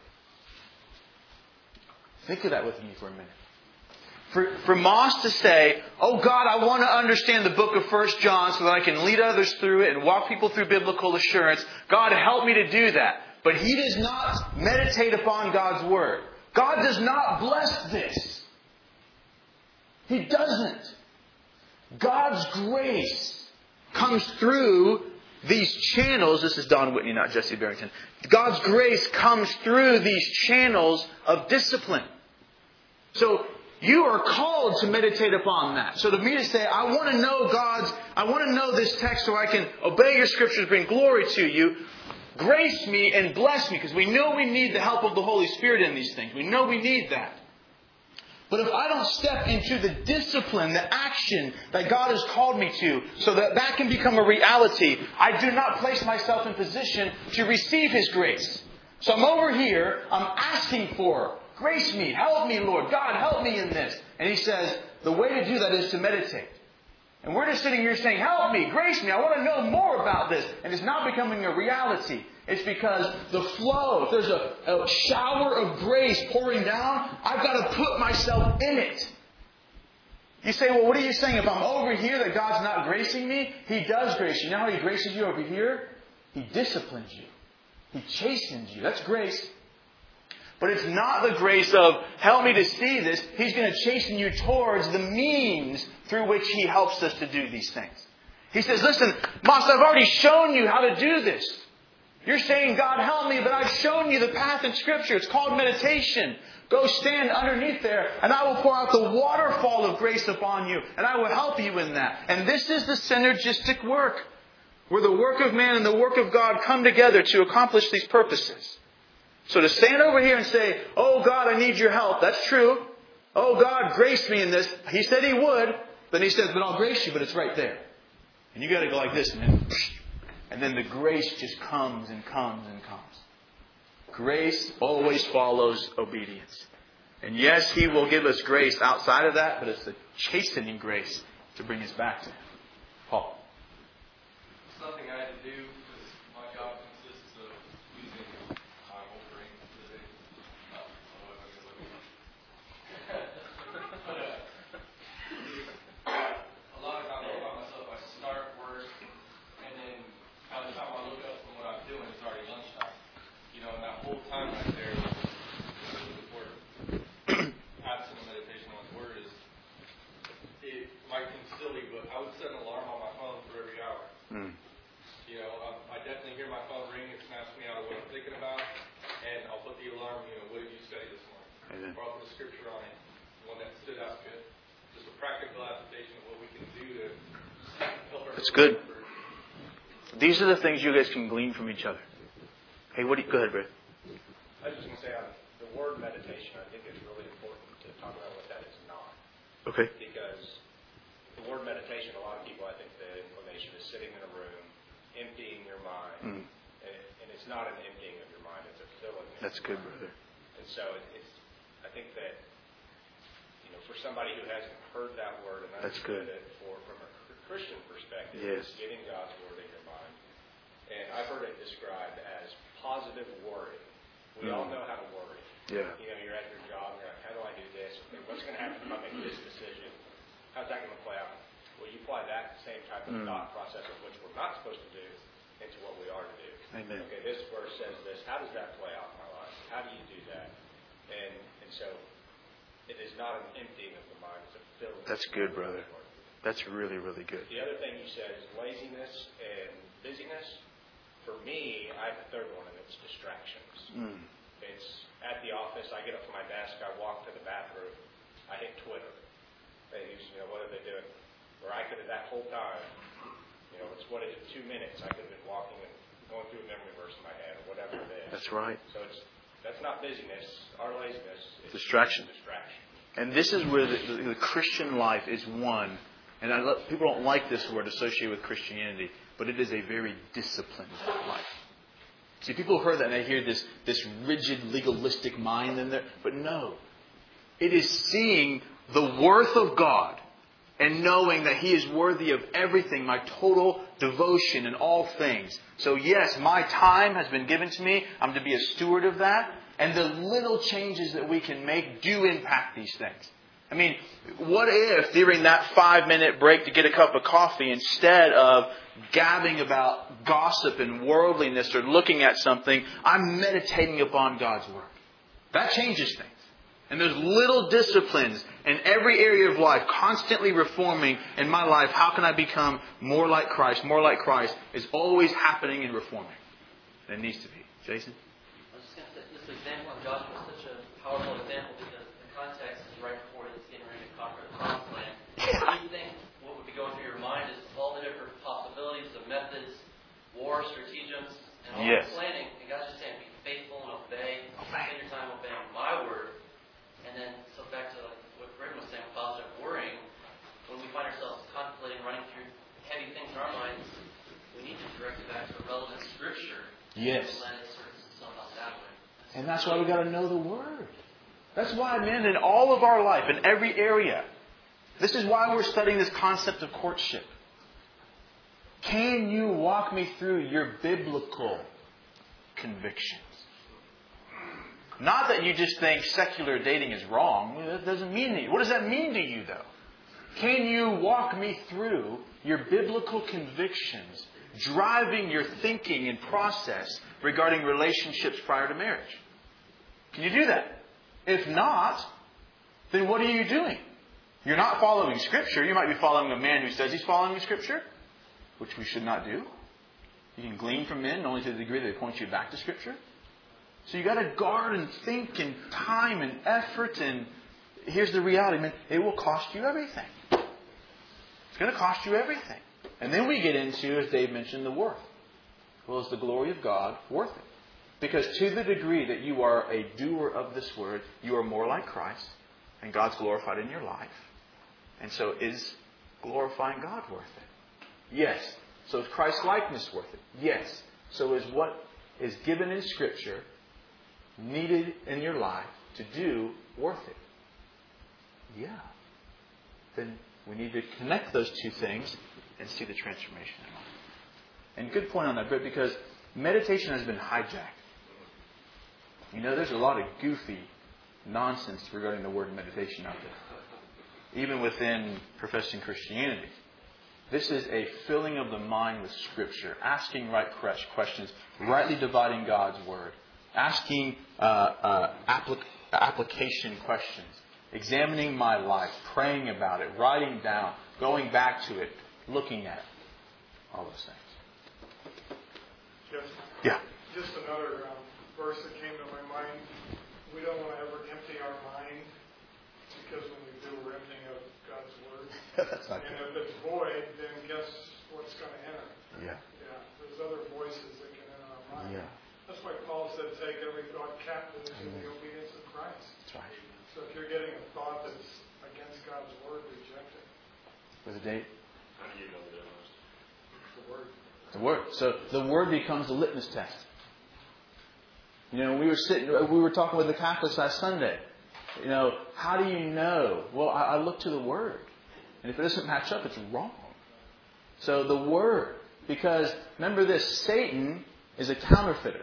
Think of that with me for a minute. For Moss to say, oh God, I want to understand the book of 1 John so that I can lead others through it and walk people through biblical assurance. God, help me to do that. But he does not meditate upon God's Word. God does not bless this. He doesn't. God's grace comes through these channels. This is Don Whitney, not Jesse Barrington. God's grace comes through these channels of discipline. So you are called to meditate upon that. So to me to say, I want to know this text so I can obey your scriptures, bring glory to you. Grace me and bless me, because we know we need the help of the Holy Spirit in these things. We know we need that. But if I don't step into the discipline, the action that God has called me to, so that that can become a reality, I do not place myself in position to receive His grace. So I'm over here, I'm asking for, grace me, help me, Lord. God, help me in this. And He says, the way to do that is to meditate. And we're just sitting here saying, help me, grace me, I want to know more about this. And it's not becoming a reality. It's because the flow, if there's a shower of grace pouring down, I've got to put myself in it. You say, well, what are you saying? If I'm over here that God's not gracing me, He does grace you. You know how He graces you over here? He disciplines you. He chastens you. That's grace. But it's not the grace of, help me to see this. He's going to chasten you towards the means through which He helps us to do these things. He says, listen, Moss, I've already shown you how to do this. You're saying, God, help me, but I've shown you the path in Scripture. It's called meditation. Go stand underneath there, and I will pour out the waterfall of grace upon you, and I will help you in that. And this is the synergistic work, where the work of man and the work of God come together to accomplish these purposes. So to stand over here and say, oh God, I need your help, that's true. Oh God, grace me in this. He said He would. Then He says, but I'll grace you, but it's right there. And you got to go like this, and then the grace just comes and comes and comes. Grace always follows obedience. And yes, He will give us grace outside of that, but it's the chastening grace to bring us back to Him. Paul. It's nothing I had to do because my job consists of using my whole brain today. But a lot of times I find myself, I start work, and then by the time I look up from what I'm doing, it's already lunchtime. And that whole time right there, before absent of meditation on His Word is, it might seem silly, but I would set an alarm on my phone for every hour. I definitely hear my phone ring, it snaps me out of what I'm thinking about, and I'll put the alarm, what did you study this morning? Or I'll put a scripture on it, one that stood out good. Just a practical application of what we can do to help our... That's good. These are the things you guys can glean from each other. Hey, go ahead, Brett. I was just going to say, on the word meditation, I think it's really important to talk about what that is not. Okay. Because the word meditation, a lot of people, I think the inclination is sitting in a room, emptying your mind. And it's not an emptying of your mind, it's a filling. That's good, brother. And so I think that, for somebody who hasn't heard that word and understood it from a Christian perspective, it's getting God's word in your mind. And I've heard it described as positive worry. We all know how to worry. Yeah. You're at your job, you're like, how do I do this? What's going to happen if I make this decision? How's that going to play out? Well, you apply that same type of thought process of which we're not supposed to do into what we are to do. Amen. Okay, this verse says this. How does that play out in my life? How do you do that? And so it is not an emptying of the mind. It's a filling. That's good, brother. That's really, really good. The other thing you said is laziness and busyness. For me, I have a third one, and it's distractions. It's at the office. I get up from my desk. I walk to the bathroom. I hit Twitter. They use, what are they doing? Or I could have, that whole time, it's what is it, 2 minutes. I could have been walking and going through a memory verse in my head or whatever it is. That's right. So that's not busyness. Our laziness is distraction. And this is where the Christian life is one. And people don't like this word associated with Christianity, but it is a very disciplined life. See, people heard that and they hear this rigid, legalistic mind in there. But no. It is seeing the worth of God and knowing that He is worthy of everything, my total devotion in all things. So yes, my time has been given to me. I'm to be a steward of that. And the little changes that we can make do impact these things. I mean, what if during that 5-minute break to get a cup of coffee, instead of gabbing about gossip and worldliness or looking at something, I'm meditating upon God's Word? That changes things. And there's little disciplines in every area of life constantly reforming in my life. How can I become more like Christ? More like Christ is always happening and reforming. And it needs to be. Jason? I was just going to say, this example of Joshua is such a powerful example because the context is right before he's getting ready to conquer the promised land. You think what would be going through your mind is all the different possibilities of methods, war, stratagems, and all the planning. And God's just saying, be faithful and obey. Spend your time obeying my word. And then, so back to what Greg was saying, positive worrying, when we find ourselves contemplating, running through heavy things in our minds, we need to direct it back to a relevant scripture. Yes. And let it sort of sum out that way. And that's why we got to know the Word. That's why, man, in all of our life, in every area, this is why we're studying this concept of courtship. Can you walk me through your biblical convictions? Not that you just think secular dating is wrong. That doesn't mean anything. What does that mean to you, though? Can you walk me through your biblical convictions, driving your thinking and process regarding relationships prior to marriage? Can you do that? If not, then what are you doing? You're not following Scripture. You might be following a man who says he's following Scripture, which we should not do. You can glean from men only to the degree they point you back to Scripture. So you got to guard and think and time and effort. And here's the reality, man. It will cost you everything. It's going to cost you everything. And then we get into, as Dave mentioned, the worth. Well, is the glory of God worth it? Because to the degree that you are a doer of this word, you are more like Christ, and God's glorified in your life. And so is glorifying God worth it? Yes. So is Christ's likeness worth it? Yes. So is what is given in Scripture needed in your life to do worth it? Yeah. Then we need to connect those two things and see the transformation in life. And good point on that, Britt, because meditation has been hijacked. You know, there's a lot of goofy nonsense regarding the word meditation out there, even within professing Christianity. This is a filling of the mind with Scripture, asking right questions, rightly dividing God's Word, asking application questions, examining my life, praying about it, writing down, going back to it, looking at it. All those things. Yes. Yeah. Just another verse that came to my mind. We don't want to ever empty our mind, because when we do, we're emptying of God's Word. That's not and good. if it's void, then guess what's going to enter? Yeah. Yeah. There's other voices that can enter our mind. Yeah. That's why Paul said, take every thought captive to the obedience of Christ. That's right. So if you're getting a thought that's against God's Word, reject it. With a date? How do you know that? The Word. The Word. So the Word becomes the litmus test. You know, we were talking with the Catholics last Sunday. You know, how do you know? Well, I look to the Word. And if it doesn't match up, it's wrong. So the Word. Because remember this, Satan is a counterfeiter.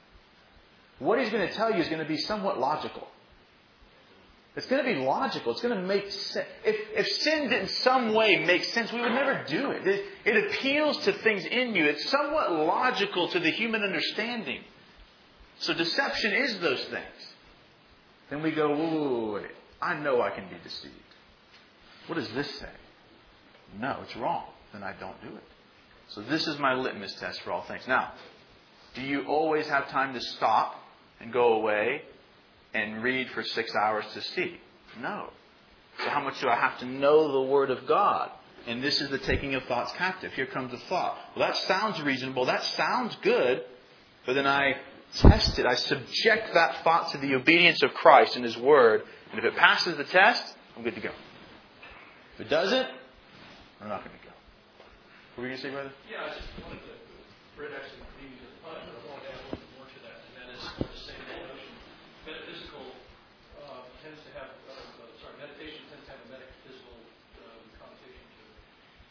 What he's going to tell you is going to be somewhat logical. It's going to be logical. It's going to make sense. If sin in some way makes sense, we would never do it. It appeals to things in you. It's somewhat logical to the human understanding. So deception is those things. Then we go, wait, I know I can be deceived. What does this say? No, it's wrong. Then I don't do it. So this is my litmus test for all things. Now, do you always have time to stop and go away and read for 6 hours to see? No. So how much do I have to know the Word of God? And this is the taking of thoughts captive. Here comes a thought. Well, that sounds reasonable. That sounds good. But then I test it. I subject that thought to the obedience of Christ and His Word. And if it passes the test, I'm good to go. If it doesn't, I'm not going to go. What were you going to say, brother? Yeah, I just wanted to, Brett actually beat me to the punch, but I wanted to add a little bit more to that, and that is the same notion. Metaphysical tends to have, meditation tends to have a metaphysical connotation to it.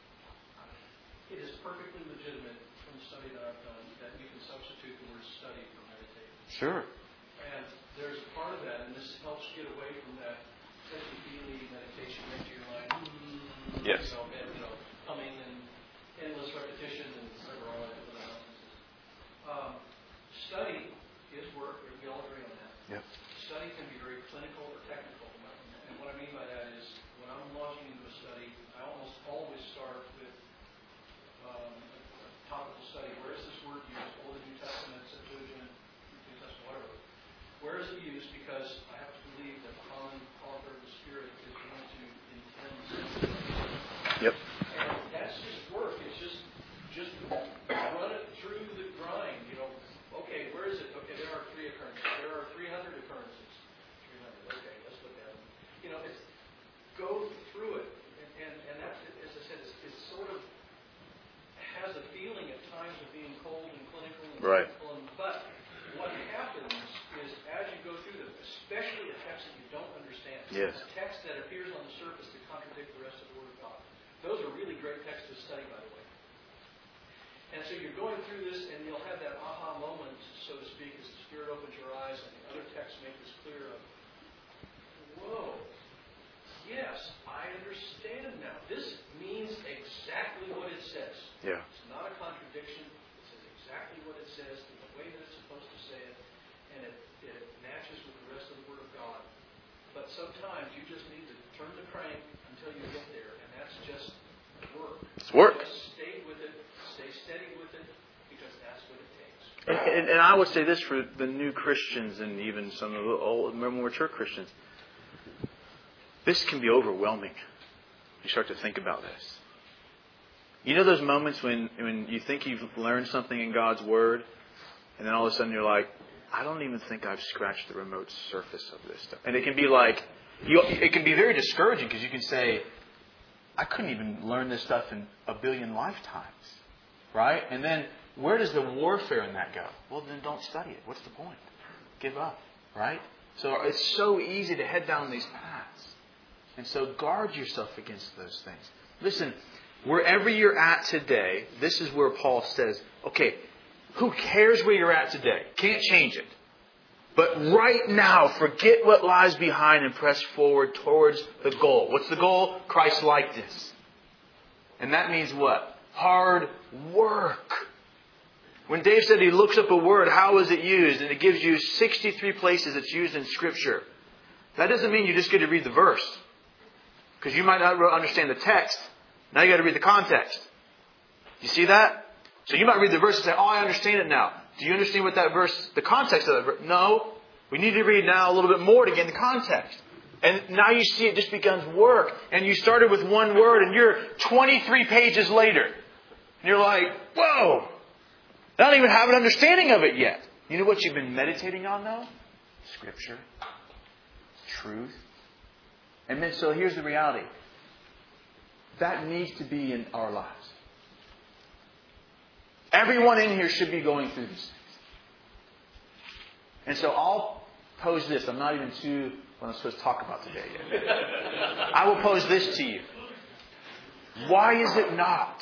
It is perfectly legitimate from the study that I've done that you can substitute the word study for meditate. Sure. And there's a part of that, and this helps get away from that touchy-feely meditation into your mind. Yes. Humming and endless repetition and whatever all that other nonsense is. Study is work. We all agree on that. Yep. Study can be very clinical or technical. And what I mean by that is when I'm launching into a study, I almost always start with a topical study. Where is this word used? Old and New Testament, Septuagint, New Testament, whatever. Where is it used? Because I have to believe that the common author of the Spirit is going to intend something. Yep. And that's just work. It's just run it through the grind. Okay, where is it? Okay, there are 3 occurrences. There are 300 occurrences. 300. Okay, let's look at them. It's go through it, and that's, as I said, it's sort of has a feeling at times of being cold and clinical and right. clinical. But what happens is as you go through them, especially a text that you don't understand, yes. a text that appears on the surface to contradict the rest of the Word of God. Those are really great texts to study, by the way. And so you're going through this, and you'll have that aha moment, so to speak, as the Spirit opens your eyes, and the other texts make this clear of, whoa, yes, I understand now. This means exactly what it says. Yeah. It's not a contradiction. It says exactly what it says in the way that it's supposed to say it, and it matches with the rest of the Word of God. But sometimes you just need to turn the crank until you get there, and that's just work. It's work. Just stay with it, stay steady with it, because And I would say this for the new Christians and even some of the old, more mature Christians. This can be overwhelming. You start to think about this. You know those moments when you think you've learned something in God's Word, and then all of a sudden you're like, I don't even think I've scratched the remote surface of this stuff. And it can be like, it can be very discouraging because you can say, I couldn't even learn this stuff in a billion lifetimes. Right? And then where does the warfare in that go? Well, then don't study it. What's the point? Give up. Right? So it's so easy to head down these paths. And so guard yourself against those things. Listen, wherever you're at today, this is where Paul says, okay, who cares where you're at today? Can't change it. But right now, forget what lies behind and press forward towards the goal. What's the goal? Christ-likeness. And that means what? Hard work. When Dave said he looks up a word, how is it used? And it gives you 63 places it's used in Scripture. That doesn't mean you just get to read the verse. Because you might not understand the text. Now you got to read the context. You see that? So you might read the verse and say, oh, I understand it now. Do you understand what that verse, the context of that verse? No. We need to read now a little bit more to get the context. And now you see it just becomes work. And you started with one word and you're 23 pages later. And you're like, whoa. I don't even have an understanding of it yet. You know what you've been meditating on though? Scripture. Truth. And then so here's the reality. That needs to be in our lives. Everyone in here should be going through these things. And so I'll pose this. I'm not even to what I'm supposed to talk about today yet. I will pose this to you. Why is it not?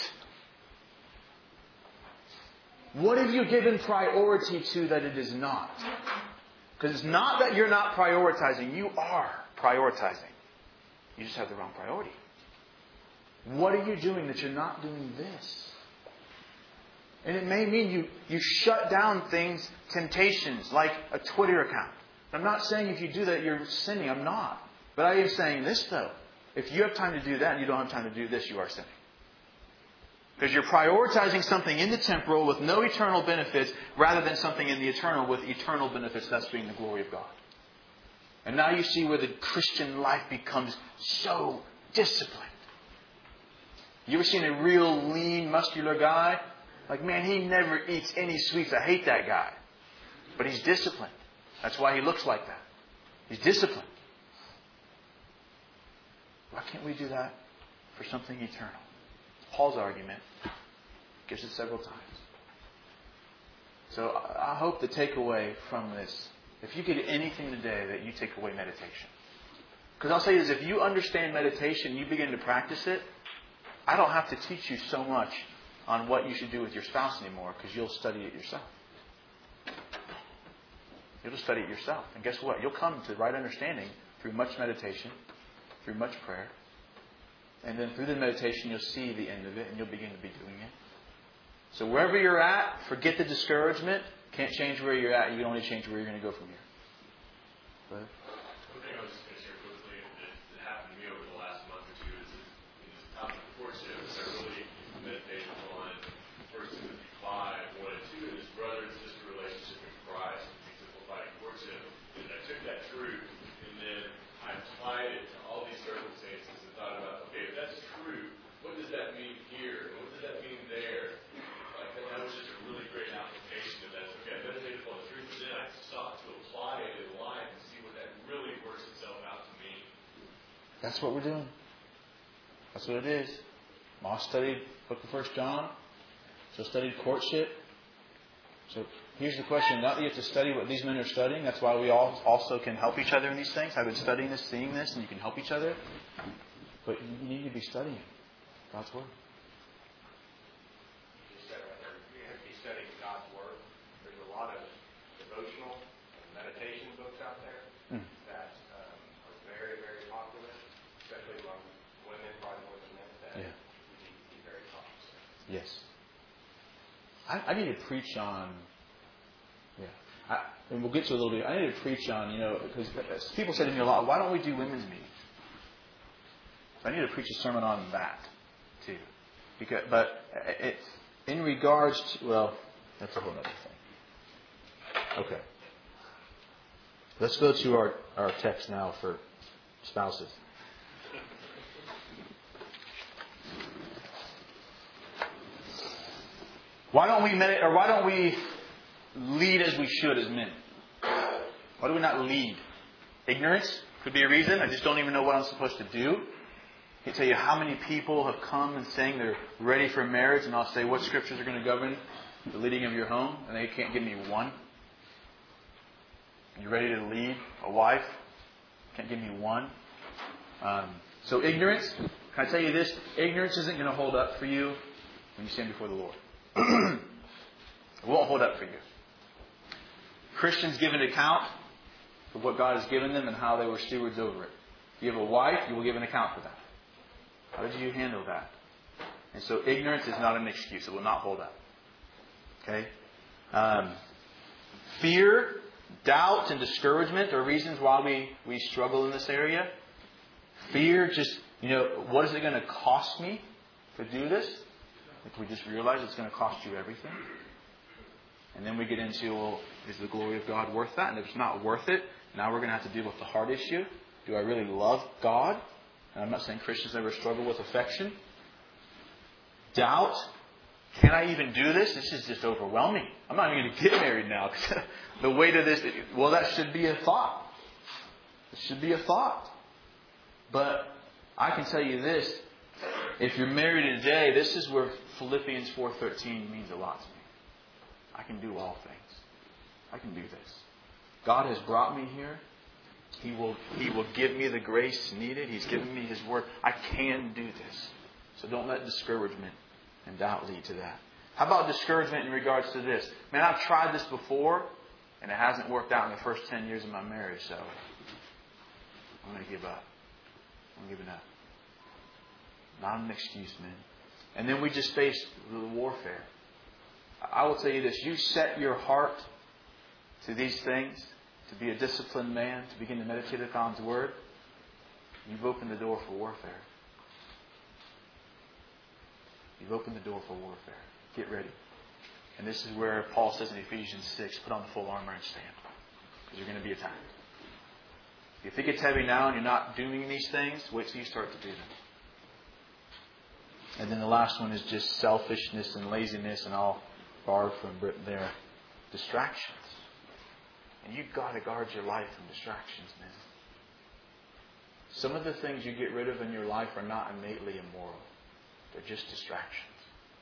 What have you given priority to that it is not? Because it's not that you're not prioritizing. You are prioritizing. You just have the wrong priority. What are you doing that you're not doing this? And it may mean you shut down things, temptations, like a Twitter account. I'm not saying if you do that you're sinning. I'm not. But I am saying this though. If you have time to do that and you don't have time to do this, you are sinning. Because you're prioritizing something in the temporal with no eternal benefits rather than something in the eternal with eternal benefits, thus being the glory of God. And now you see where the Christian life becomes so disciplined. You ever seen a real lean, muscular guy? Like, man, he never eats any sweets. I hate that guy. But he's disciplined. That's why he looks like that. He's disciplined. Why can't we do that for something eternal? Paul's argument gives it several times. So I hope the takeaway from this, if you get anything today, that you take away meditation. Because I'll say this, if you understand meditation, you begin to practice it, I don't have to teach you so much on what you should do with your spouse anymore, because you'll study it yourself. You'll study it yourself. And guess what? You'll come to right understanding through much meditation, through much prayer. And then through the meditation, you'll see the end of it, and you'll begin to be doing it. So wherever you're at, forget the discouragement. Can't change where you're at. You can only change where you're going to go from here. Go ahead. One thing I was just going to share quickly that happened to me over the last month or two is in this topic of courtship. I really meditated on 1 Timothy 5, 1 and 2, and this brother and sister relationship in Christ, exemplifying courtship. And I took that truth and then I applied it to all these circumstances and thought about, okay, if that's true, what does that mean here? And what does that mean there? Like that was just a really great application of that. Okay, I meditated on the truth, but then I sought to apply it in life and see what that really works itself out to me. That's what we're doing. That's what it is. Moss studied book of 1 John. So studied courtship. So here's the question. Not that you have to study what these men are studying. That's why we all also can help each other in these things. I've been studying this, seeing this, and you can help each other. But you need to be studying God's Word. You said right there, you have to be studying God's Word. There's a lot of devotional and meditation books out there that are very, very popular, especially among women, probably more than men, that you need to be very cautious. Yes. I need to preach on, and we'll get to a little bit, I need to preach on, because people say to me a lot, why don't we do women's meetings? So I need to preach a sermon on that, too. But in regards to, well, that's a whole other thing. Okay. Let's go to our text now for spouses. Why don't we lead as we should as men? Why do we not lead? Ignorance could be a reason. I just don't even know what I'm supposed to do. I can tell you how many people have come and saying they're ready for marriage, and I'll say, what scriptures are going to govern the leading of your home? And they can't give me one. You ready to lead a wife? Can't give me one. So ignorance, can I tell you this? Ignorance isn't going to hold up for you when you stand before the Lord. It won't hold up for you. Christians give an account for what God has given them and how they were stewards over it. If you have a wife, you will give an account for that. How did you handle that? And so ignorance is not an excuse. It will not hold up. Okay? Fear, doubt, and discouragement are reasons why we struggle in this area. Fear, just, what is it going to cost me to do this? If we just realize it's going to cost you everything. And then we get into, well, is the glory of God worth that? And if it's not worth it, now we're going to have to deal with the heart issue. Do I really love God? And I'm not saying Christians never struggle with affection. Doubt. Can I even do this? This is just overwhelming. I'm not even going to get married now. The weight of this, well, that should be a thought. It should be a thought. But I can tell you this. If you're married today, this is where Philippians 4:13 means a lot to me. I can do all things. I can do this. God has brought me here. He will give me the grace needed. He's given me His Word. I can do this. So don't let discouragement and doubt lead to that. How about discouragement in regards to this? Man, I've tried this before, and it hasn't worked out in the first 10 years of my marriage, so I'm going to give up. I'm giving up. Not an excuse, man. And then we just face the warfare. I will tell you this. You set your heart to these things, to be a disciplined man, to begin to meditate upon God's Word. You've opened the door for warfare. You've opened the door for warfare. Get ready. And this is where Paul says in Ephesians 6, put on the full armor and stand. Because you're going to be attacked. If you think it's heavy now and you're not doing these things, wait till you start to do them. And then the last one is just selfishness and laziness, and I'll borrow from Britain there. Distractions. And you've got to guard your life from distractions, man. Some of the things you get rid of in your life are not innately immoral. They're just distractions.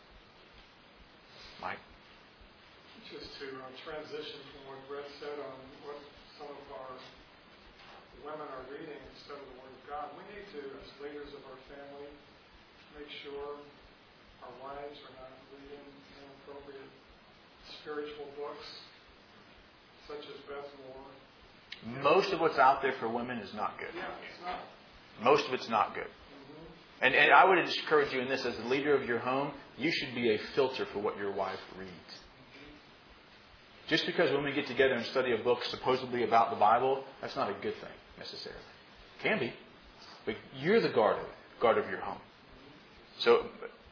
Mike? Just to transition from what Brett said on what some of our women are reading instead of the Word of God, we need to, as leaders of our family, make sure our wives are not reading inappropriate spiritual books, such as Beth Moore. Most of what's out there for women is not good. Yeah, it's not. Most of it's not good. And I would encourage you in this, as the leader of your home, you should be a filter for what your wife reads. Just because women get together and study a book supposedly about the Bible, that's not a good thing, necessarily. Can be. But you're the guard of your home. So,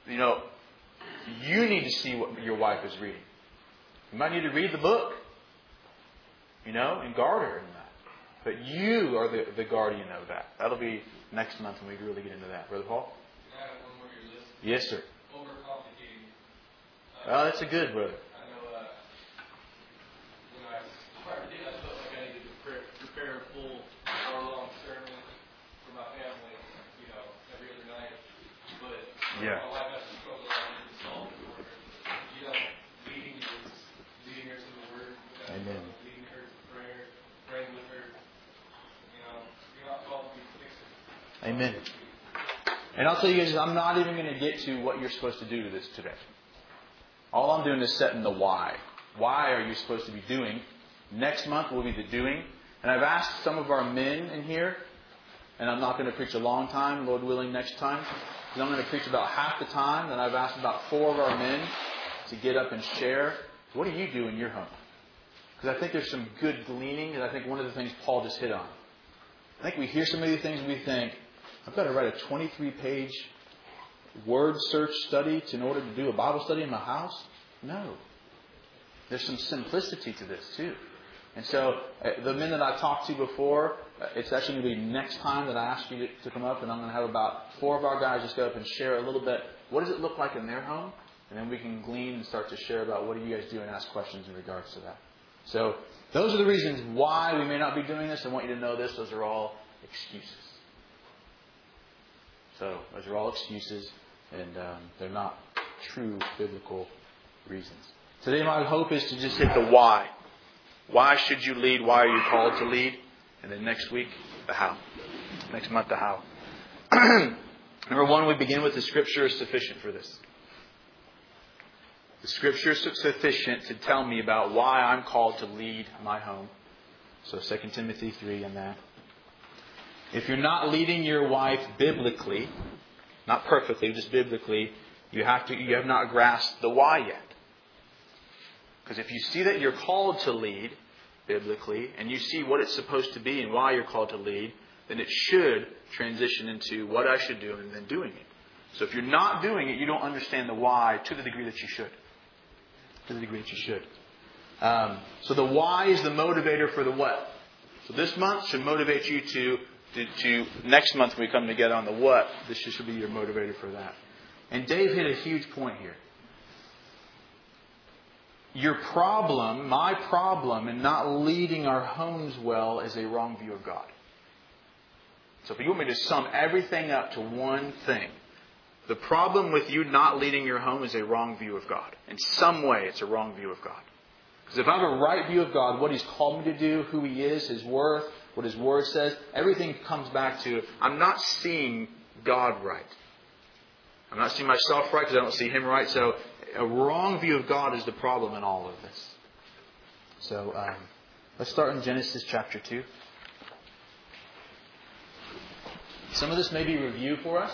you need to see what your wife is reading. You might need to read the book, and guard her in that. But you are the guardian of that. That'll be next month when we really get into that. Brother Paul? I have one more your list. Yes, sir. Overcomplicating. That's a good brother. I know when I started it, I felt like I needed to prepare a full hour-long sermon for my family, every other night. But Yeah. my wife has to struggle on to solve it for her. Leading her to the Word. Amen. Leading her to prayer, praying with her. You're not called to be fixed. Amen. And I'll tell you guys, I'm not even going to get to what you're supposed to do to this today. All I'm doing is setting the why. Why are you supposed to be doing? Next month will be the doing. And I've asked some of our men in here, and I'm not going to preach a long time, Lord willing, next time. I'm going to preach about half the time. And I've asked about 4 of our men to get up and share. What do you do in your home? Because I think there's some good gleaning, and I think one of the things Paul just hit on. I think we hear some of these things and we think, I've got to write a 23-page word search study in order to do a Bible study in my house? No. There's some simplicity to this too. And so the men that I talked to before, it's actually going to be next time that I ask you to come up, and I'm going to have about 4 of our guys just go up and share a little bit. What does it look like in their home? And then we can glean and start to share about what do you guys do and ask questions in regards to that. So those are the reasons why we may not be doing this. I want you to know this. Those are all excuses. So those are all excuses, and they're not true biblical reasons. Today my hope is to just hit the why. Why should you lead? Why are you called to lead? And then next week, the how. Next month, the how. Number 1, we begin with the Scripture is sufficient for this. The Scripture is sufficient to tell me about why I'm called to lead my home. So 2 Timothy 3 and that. If you're not leading your wife biblically, not perfectly, just biblically, you have not grasped the why yet. Because if you see that you're called to lead biblically, and you see what it's supposed to be and why you're called to lead, then it should transition into what I should do and then doing it. So if you're not doing it, you don't understand the why to the degree that you should. To the degree that you should. So the why is the motivator for the what. So this month should motivate you to next month when we come together on the what. This should be your motivator for that. And Dave hit a huge point here. Your problem, my problem in not leading our homes well is a wrong view of God. So if you want me to sum everything up to one thing, the problem with you not leading your home is a wrong view of God. In some way, it's a wrong view of God. Because if I have a right view of God, what He's called me to do, who He is, His worth, what His Word says, everything comes back to, I'm not seeing God right. I'm not seeing myself right because I don't see Him right. So a wrong view of God is the problem in all of this. So let's start in Genesis chapter 2. Some of this may be review for us.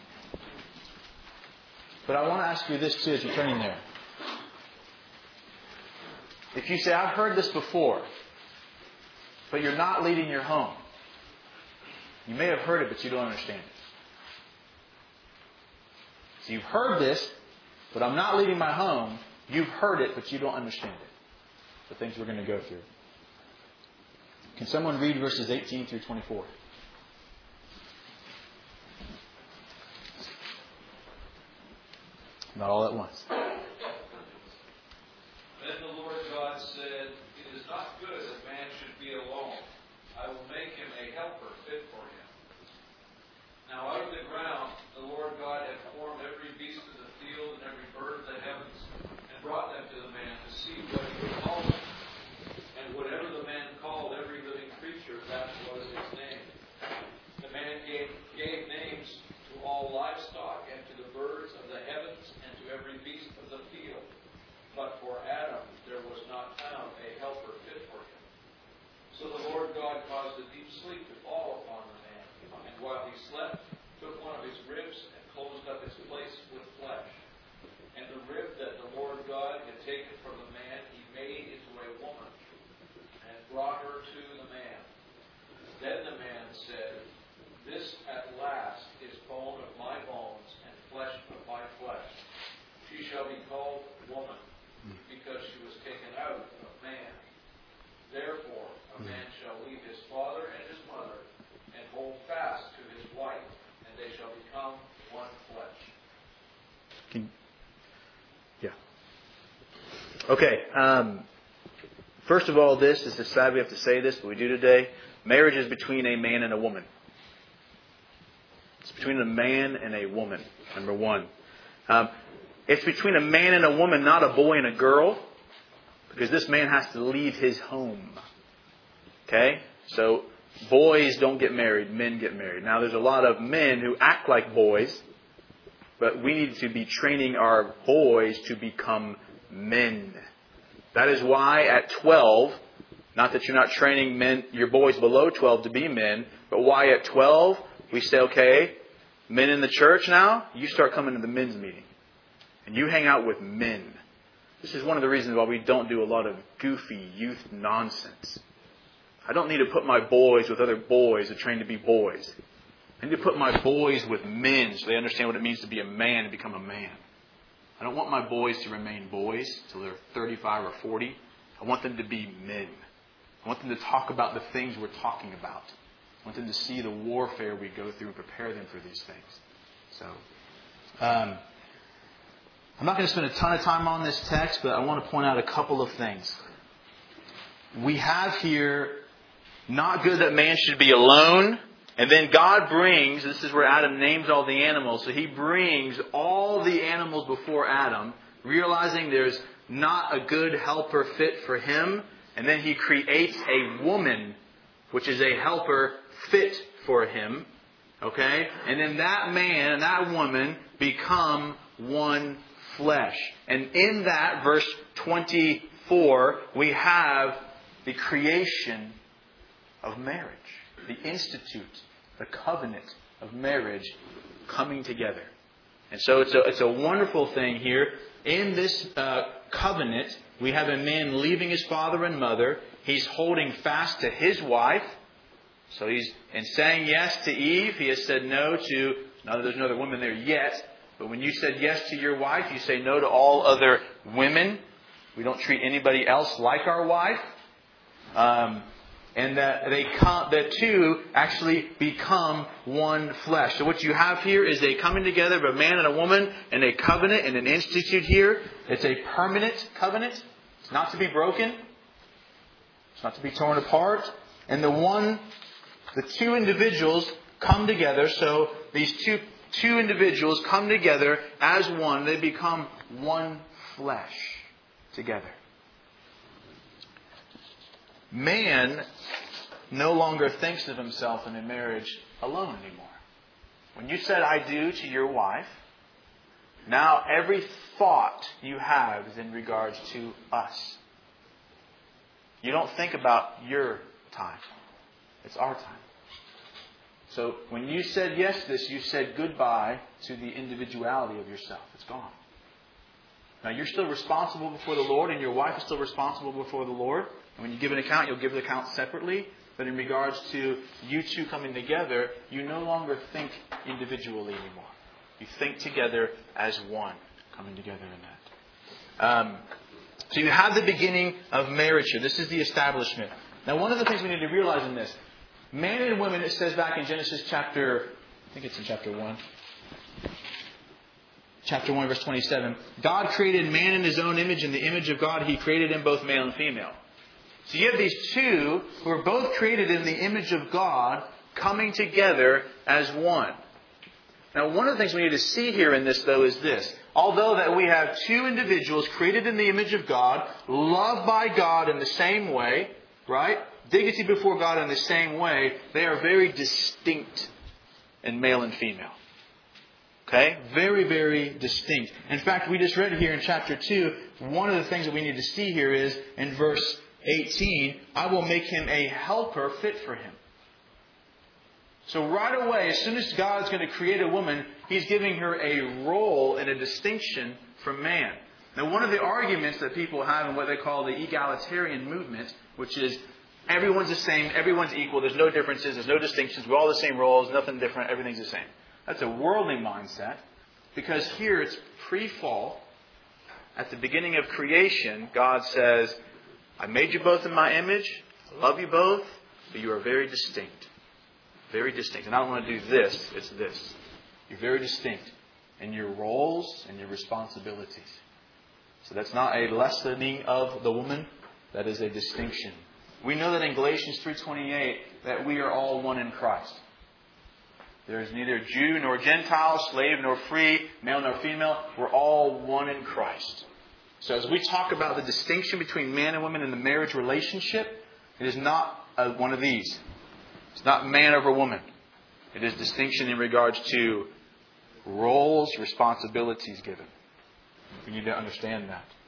But I want to ask you this too as you're turning there. If you say, I've heard this before, but you're not leading your home. You may have heard it, but you don't understand it. So you've heard this, but I'm not leading my home. You've heard it, but you don't understand it. The things we're going to go through. Can someone read verses 18 through 24? Not all at once. Then the Lord God said, "It is not good that man should be alone. I will make him a helper fit for him." Now out of the ground the Lord God had formed every beast of the field and every bird of the heavens, and brought them to the man to see what he would call them. And whatever the man called every living creature, that was his name. The man gave names to all livestock, and to the birds of the heavens, and to every beast of the field. But for Adam there was not found a helper fit for him. So the Lord God caused a deep sleep to fall upon the man. And while he slept, took one of his ribs and closed up his place with flesh. And the rib that the Lord God had taken from the man, He made into a woman, and brought her to the man. Then the man said, "This at last is bone of my bones and flesh of my flesh. She shall be called woman, because she was taken out of man. Therefore a man shall leave his father and his mother, and hold fast to his wife, and they shall become one flesh." Okay. First of all, this is sad we have to say this, but we do today. Marriage is between a man and a woman. It's between a man and a woman, number one. It's between a man and a woman, not a boy and a girl, because this man has to leave his home. Okay? So boys don't get married, men get married. Now there's a lot of men who act like boys, but we need to be training our boys to become men. That is why at 12, not that you're not training men, your boys below 12 to be men, but why at 12 we say, okay, men in the church now, you start coming to the men's meeting. And you hang out with men. This is one of the reasons why we don't do a lot of goofy youth nonsense. I don't need to put my boys with other boys that train to be boys. I need to put my boys with men so they understand what it means to be a man and become a man. I don't want my boys to remain boys till they're 35 or 40. I want them to be men. I want them to talk about the things we're talking about. I want them to see the warfare we go through and prepare them for these things. So, I'm not going to spend a ton of time on this text, but I want to point out a couple of things. We have here, not good that man should be alone. And then God brings, this is where Adam names all the animals. So He brings all the animals before Adam, realizing there's not a good helper fit for him. And then He creates a woman, which is a helper fit for him. Okay? And then that man and that woman become one flesh. And in that, verse 24, we have the creation of marriage. The institute, the covenant of marriage coming together. And so it's a wonderful thing here. In this covenant, we have a man leaving his father and mother. He's holding fast to his wife. So he's in saying yes to Eve, he has said no to, now there's no other woman there yet, but when you said yes to your wife, you say no to all other women. We don't treat anybody else like our wife. And that the two actually become one flesh. So what you have here is a coming together of a man and a woman and a covenant and an institute here. It's a permanent covenant. It's not to be broken. It's not to be torn apart. And the two individuals come together. So these two individuals come together as one. They become one flesh together. Man no longer thinks of himself in a marriage alone anymore. When you said I do to your wife, now every thought you have is in regards to us. You don't think about your time. It's our time. So when you said yes to this, you said goodbye to the individuality of yourself. It's gone. Now you're still responsible before the Lord, and your wife is still responsible before the Lord. And when you give an account, you'll give the account separately. But in regards to you two coming together, you no longer think individually anymore. You think together as one, coming together in that. So you have the beginning of marriage here. This is the establishment. Now, one of the things we need to realize in this, man and woman, it says back in Genesis chapter, I think it's in chapter 1. Chapter 1, verse 27. God created man in His own image. In the image of God, He created him both male and female. So you have these two who are both created in the image of God coming together as one. Now, one of the things we need to see here in this, though, is this. Although that we have two individuals created in the image of God, loved by God in the same way, right? Dignity before God in the same way, they are very distinct in male and female. Okay? Very, very distinct. In fact, we just read here in chapter 2, one of the things that we need to see here is in verse 18, I will make him a helper fit for him. So right away, as soon as God's going to create a woman, He's giving her a role and a distinction from man. Now, one of the arguments that people have in what they call the egalitarian movement, which is everyone's the same, everyone's equal, there's no differences, there's no distinctions, we're all the same roles, nothing different, everything's the same. That's a worldly mindset, because here it's pre-fall. At the beginning of creation, God says, I made you both in my image, I love you both, but you are very distinct. Very distinct. And I don't want to do this, it's this. You're very distinct in your roles and your responsibilities. So that's not a lessening of the woman, that is a distinction. We know that in Galatians 3:28 that we are all one in Christ. There is neither Jew nor Gentile, slave nor free, male nor female. We're all one in Christ. So as we talk about the distinction between man and woman in the marriage relationship, it is not one of these. It's not man over woman. It is distinction in regards to roles, responsibilities given. We need to understand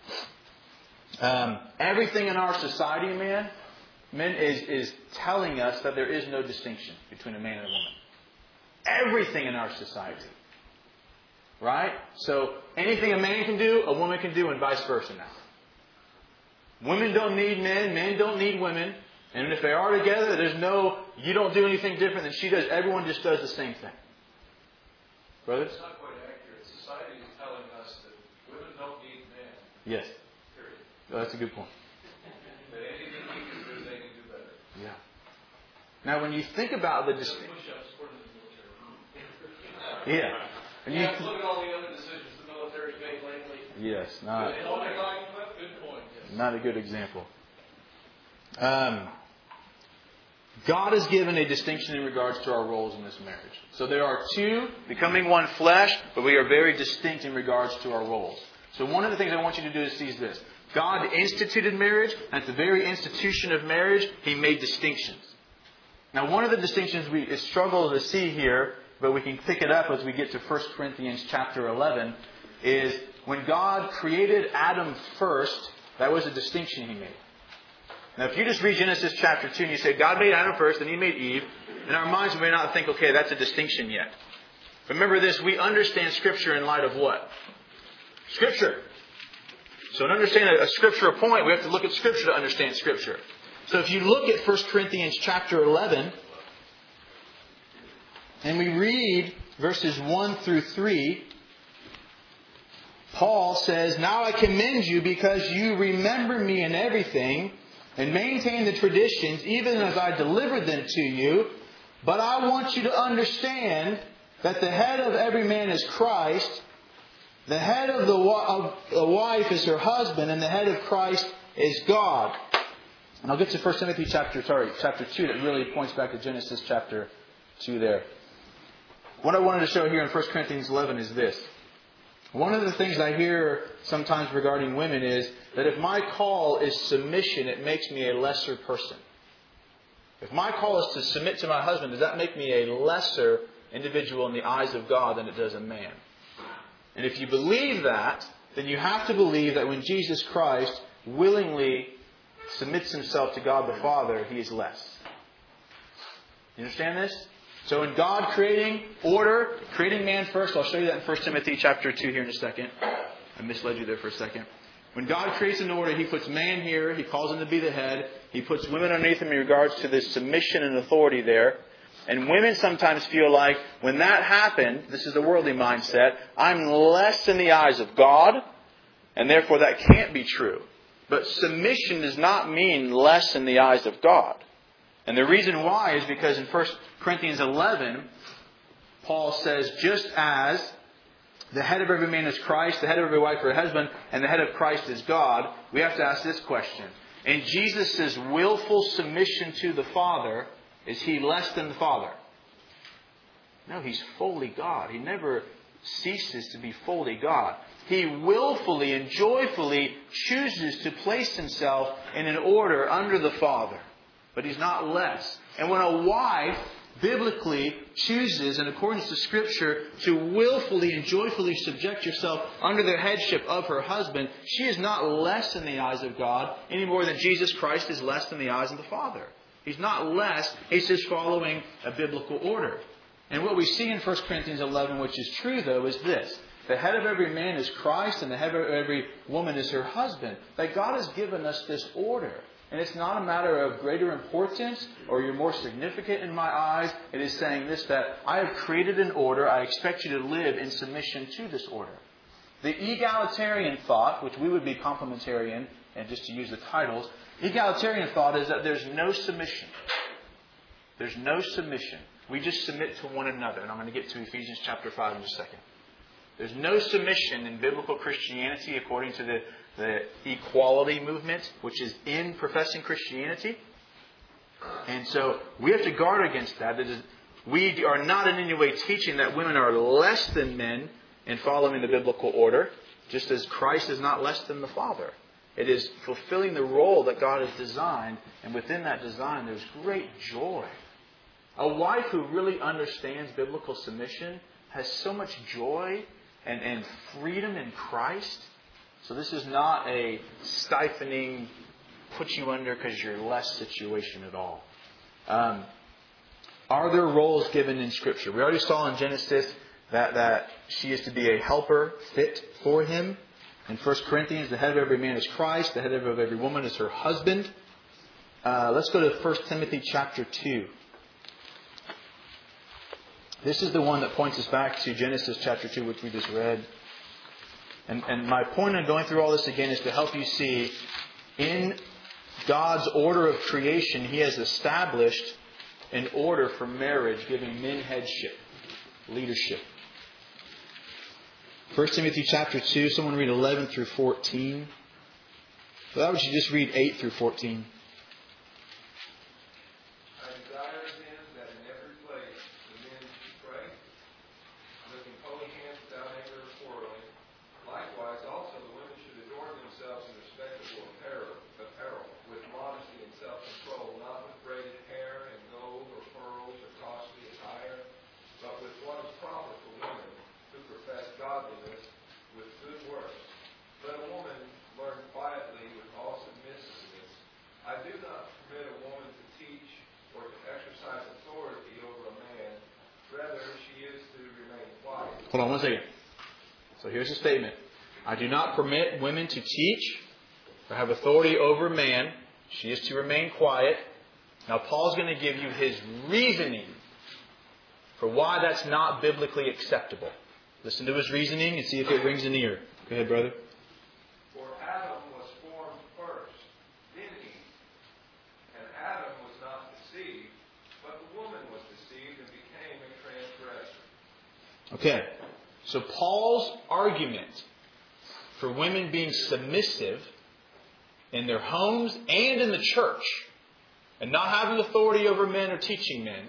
that. Everything in our society, men, is telling us that there is no distinction between a man and a woman. Everything in our society. Right? So anything a man can do, a woman can do, and vice versa now. Women don't need men don't need women. And if they are together, you don't do anything different than she does. Everyone just does the same thing. Brothers? It's not quite accurate. Society is telling us that women don't need men. Yes. Period. Oh, that's a good point. That anything we can do, they can do Now, when you think about the distinction... Push-ups according to the military. Yeah. And you Yeah, look at all the other decisions the military's made lately. yes, not... Good point. Yes. Not a good example. God has given a distinction in regards to our roles in this marriage. So there are two becoming one flesh, but we are very distinct in regards to our roles. So one of the things I want you to do is seize this. God instituted marriage, and at the very institution of marriage, He made distinctions. Now, one of the distinctions we struggle to see here, but we can pick it up as we get to 1 Corinthians chapter 11, is when God created Adam first, that was a distinction He made. Now, if you just read Genesis chapter 2 and you say, God made Adam first, then He made Eve, in our minds we may not think, okay, that's a distinction yet. Remember this, we understand Scripture in light of what? Scripture. So to understand a scriptural point, we have to look at Scripture to understand Scripture. So if you look at 1 Corinthians chapter 11, and we read verses 1 through 3, Paul says, Now I commend you because you remember me in everything, and maintain the traditions, even as I delivered them to you. But I want you to understand that the head of every man is Christ, the head of the wife is her husband, and the head of Christ is God. And I'll get to 1 Timothy chapter 2 that really points back to Genesis chapter 2 there. What I wanted to show here in 1 Corinthians 11 is this. One of the things I hear sometimes regarding women is that if my call is submission, it makes me a lesser person. If my call is to submit to my husband, does that make me a lesser individual in the eyes of God than it does a man? And if you believe that, then you have to believe that when Jesus Christ willingly submits Himself to God the Father, He is less. You understand this? So in God creating order, creating man first, I'll show you that in 1 Timothy chapter 2 here in a second. I misled you there for a second. When God creates an order, He puts man here. He calls him to be the head. He puts women underneath him in regards to this submission and authority there. And women sometimes feel like when that happened, this is the worldly mindset, I'm less in the eyes of God, and therefore that can't be true. But submission does not mean less in the eyes of God. And the reason why is because in 1 Corinthians 11, Paul says, just as the head of every man is Christ, the head of every wife or husband, and the head of Christ is God, we have to ask this question. In Jesus' willful submission to the Father, is He less than the Father? No, He's fully God. He never ceases to be fully God. He willfully and joyfully chooses to place Himself in an order under the Father. But He's not less. And when a wife biblically chooses, in accordance to Scripture, to willfully and joyfully subject herself under the headship of her husband, she is not less in the eyes of God any more than Jesus Christ is less in the eyes of the Father. He's not less. He's just following a biblical order. And what we see in 1 Corinthians 11, which is true, though, is this. The head of every man is Christ, and the head of every woman is her husband. That God has given us this order. And it's not a matter of greater importance or you're more significant in my eyes. It is saying this, that I have created an order. I expect you to live in submission to this order. The egalitarian thought, which we would be complementarian, and just to use the titles, egalitarian thought is that there's no submission. There's no submission. We just submit to one another. And I'm going to get to Ephesians chapter 5 in just a second. There's no submission in biblical Christianity according to the equality movement, which is in professing Christianity. And so we have to guard against that. We are not in any way teaching that women are less than men in following the biblical order, just as Christ is not less than the Father. It is fulfilling the role that God has designed, and within that design there's great joy. A wife who really understands biblical submission has so much joy and freedom in Christ. So this is not a stifling, put you under because you're less situation at all. Are there roles given in Scripture? We already saw in Genesis that she is to be a helper fit for him. In 1 Corinthians, the head of every man is Christ. The head of every woman is her husband. Let's go to 1 Timothy chapter 2. This is the one that points us back to Genesis chapter 2, which we just read. And my point in going through all this again is to help you see in God's order of creation, He has established an order for marriage, giving men headship, leadership. 1 Timothy chapter 2, someone read 11 through 14. So that would you just read 8 through 14. I desire then that in every place the men should pray, lifting holy hands without anger or quarreling. Likewise, also the women should adorn themselves in respectable apparel, with modesty and self-control, not with braided hair and gold or pearls or costly attire, but with what is proper for women who profess godliness with good works. Let a woman learn quietly with all submissiveness. I do not permit a woman to teach or to exercise authority over a man. Rather, she is to remain quiet. Hold on one second. So here's the statement. I do not permit women to teach or have authority over a man. She is to remain quiet. Now Paul's going to give you his reasoning for why that's not biblically acceptable. Listen to his reasoning and see if it rings an ear. Go ahead, brother. For Adam was formed first, then Eve. And Adam was not deceived, but the woman was deceived and became a transgressor. Okay. So Paul's argument for women being submissive in their homes and in the church and not having authority over men or teaching men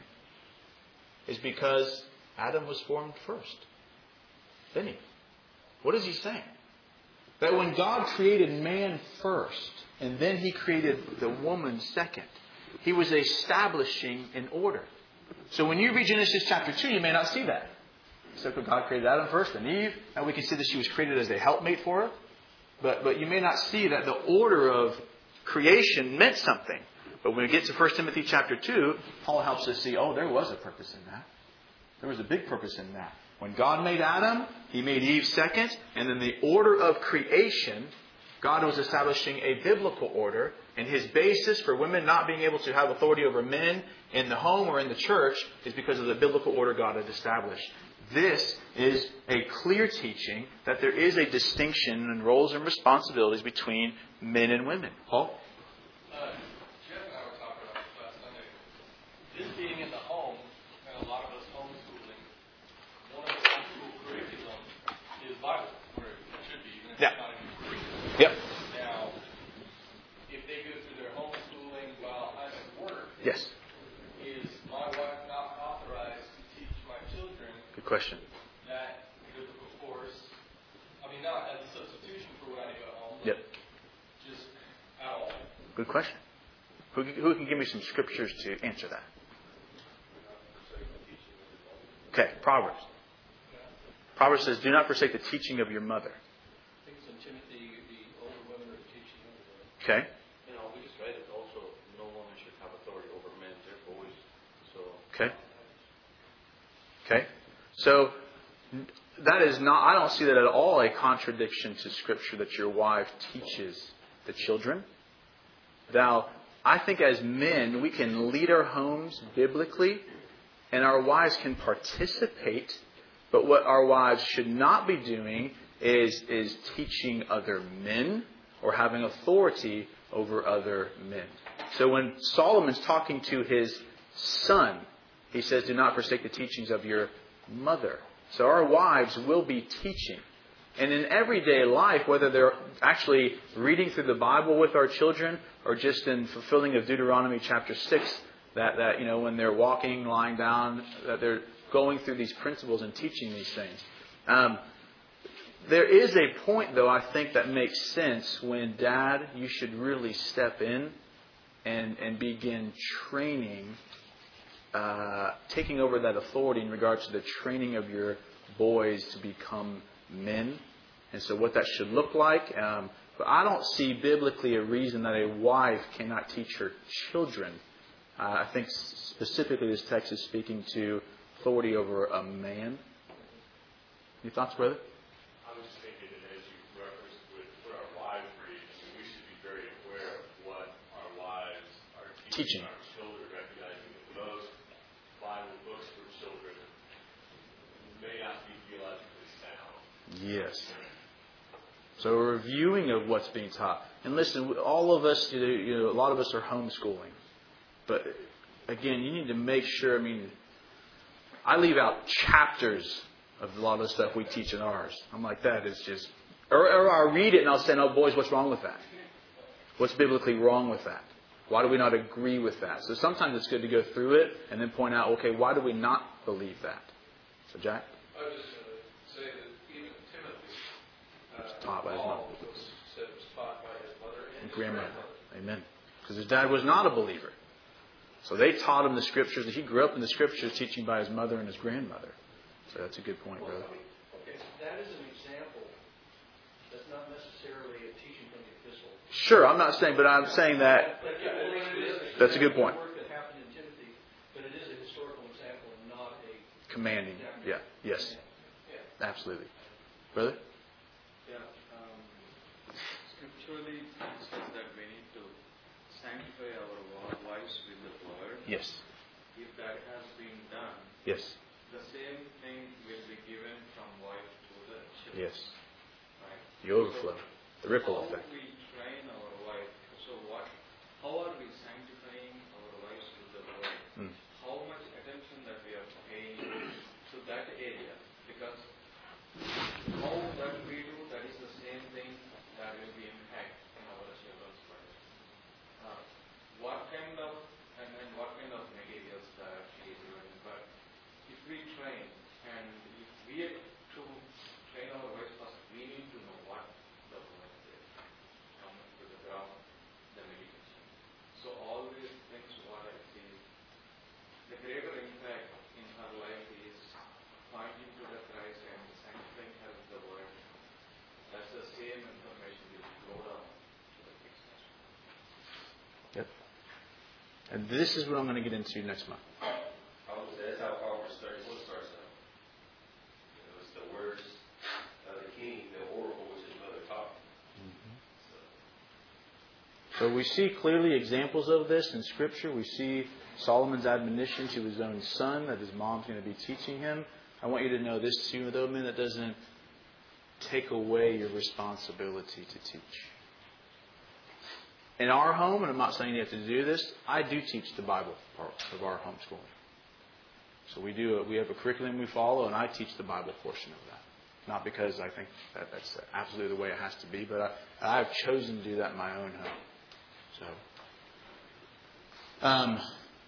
is because Adam was formed first. Then Eve. What is he saying? That when God created man first and then He created the woman second, He was establishing an order. So when you read Genesis chapter 2, you may not see that. Except when God created Adam first and Eve, and we can see that she was created as a helpmate for her. But you may not see that the order of creation meant something. But when we get to 1 Timothy chapter 2, Paul helps us see, there was a purpose in that. There was a big purpose in that. When God made Adam, He made Eve second. And in the order of creation, God was establishing a biblical order. And His basis for women not being able to have authority over men in the home or in the church is because of the biblical order God had established. This is a clear teaching that there is a distinction in roles and responsibilities between men and women. Paul? Jeff and I were talking about this last Sunday. This being in the home, and a lot of us homeschooling, one of the homeschool curriculum is Bible, where it should be, even if it's not even curriculum. Yep. Now, if they go through their homeschooling while I'm at work, Yes. is my wife not authorized to teach my children Good question. that biblical course? I mean, not as a substitution for what I do at home, but Yep. just at all. Good question. Who can give me some scriptures to answer that? Okay, Proverbs. Proverbs says, do not forsake the teaching of your mother. I think it's in Timothy, the older women are teaching over Okay. We just read it also, no woman should have authority over men, their boys. So. Okay. Okay. So that is not, I don't see that at all a contradiction to Scripture that your wife teaches the children. Now, I think as men, we can lead our homes biblically and our wives can participate. But what our wives should not be doing is teaching other men or having authority over other men. So when Solomon's talking to his son, he says, do not forsake the teachings of your mother. So our wives will be teaching. And in everyday life, whether they're actually reading through the Bible with our children or just in fulfilling of Deuteronomy chapter 6, that when they're walking, lying down, that they're going through these principles and teaching these things. There is a point, though, I think that makes sense when, Dad, you should really step in and begin training, taking over that authority in regards to the training of your boys to become men. And so what that should look like. But I don't see biblically a reason that a wife cannot teach her children. I think specifically this text is speaking to authority over a man. Any thoughts, brother? I was thinking that as you referenced with what our wives read, we should be very aware of what our wives are teaching our children, recognizing that most Bible books for children may not be theologically sound. Yes. So a reviewing of what's being taught. And listen, all of us, a lot of us are homeschooling. But again, you need to make sure, I leave out chapters of a lot of the stuff we teach in ours. I'm like, that is just... Or I'll read it and I'll say, no, boys, what's wrong with that? What's biblically wrong with that? Why do we not agree with that? So sometimes it's good to go through it and then point out, okay, why do we not believe that? So, Jack? I was just going to say that even Timothy, Taught by his mother. was taught by his mother and his Grandmother. grandmother. Amen. Because his dad was not a believer. So they taught him the Scriptures. He grew up in the Scriptures teaching by his mother and his grandmother. So that's a good point, brother. Okay, that is an example. That's not necessarily a teaching from the epistle. Sure, I'm not saying, but I'm saying that that's a good point. Work that happened in Timothy, but it is a historical example and not a Commanding. Yeah. Yes. Absolutely. Brother? Yeah. Scripturally, it says that we need to sanctify our wives with the word. Yes. If that has been done, Yes. the same thing will be given from wife to the children. Yes. Right? The overflow. The ripple How effect. we train our wife. So how are we sanctifying our wives with the word? How much attention that we are paying to that area? Because how that we do, that is the same thing that will be impact in our children's life. What kind of materials that she is doing, but if we train and if we are to train our wives first, we need to know what the word is. Come to the ground, the meditation. So all these things, what I see, the greater impact in her life is pointing to the Christ and sanctifying her with the word. That's the same information will flow down to the kids. Yep. And this is what I'm going to get into next month. I would say that's how Proverbs 31 starts out. It's the words of the king, the oracle which his mother taught. So we see clearly examples of this in Scripture. We see Solomon's admonition to his own son that his mom's going to be teaching him. I want you to know this too, though, men, that doesn't take away your responsibility to teach. In our home, and I'm not saying you have to do this, I do teach the Bible part of our homeschooling. So we have a curriculum we follow, and I teach the Bible portion of that. Not because I think that that's absolutely the way it has to be, but I've chosen to do that in my own home.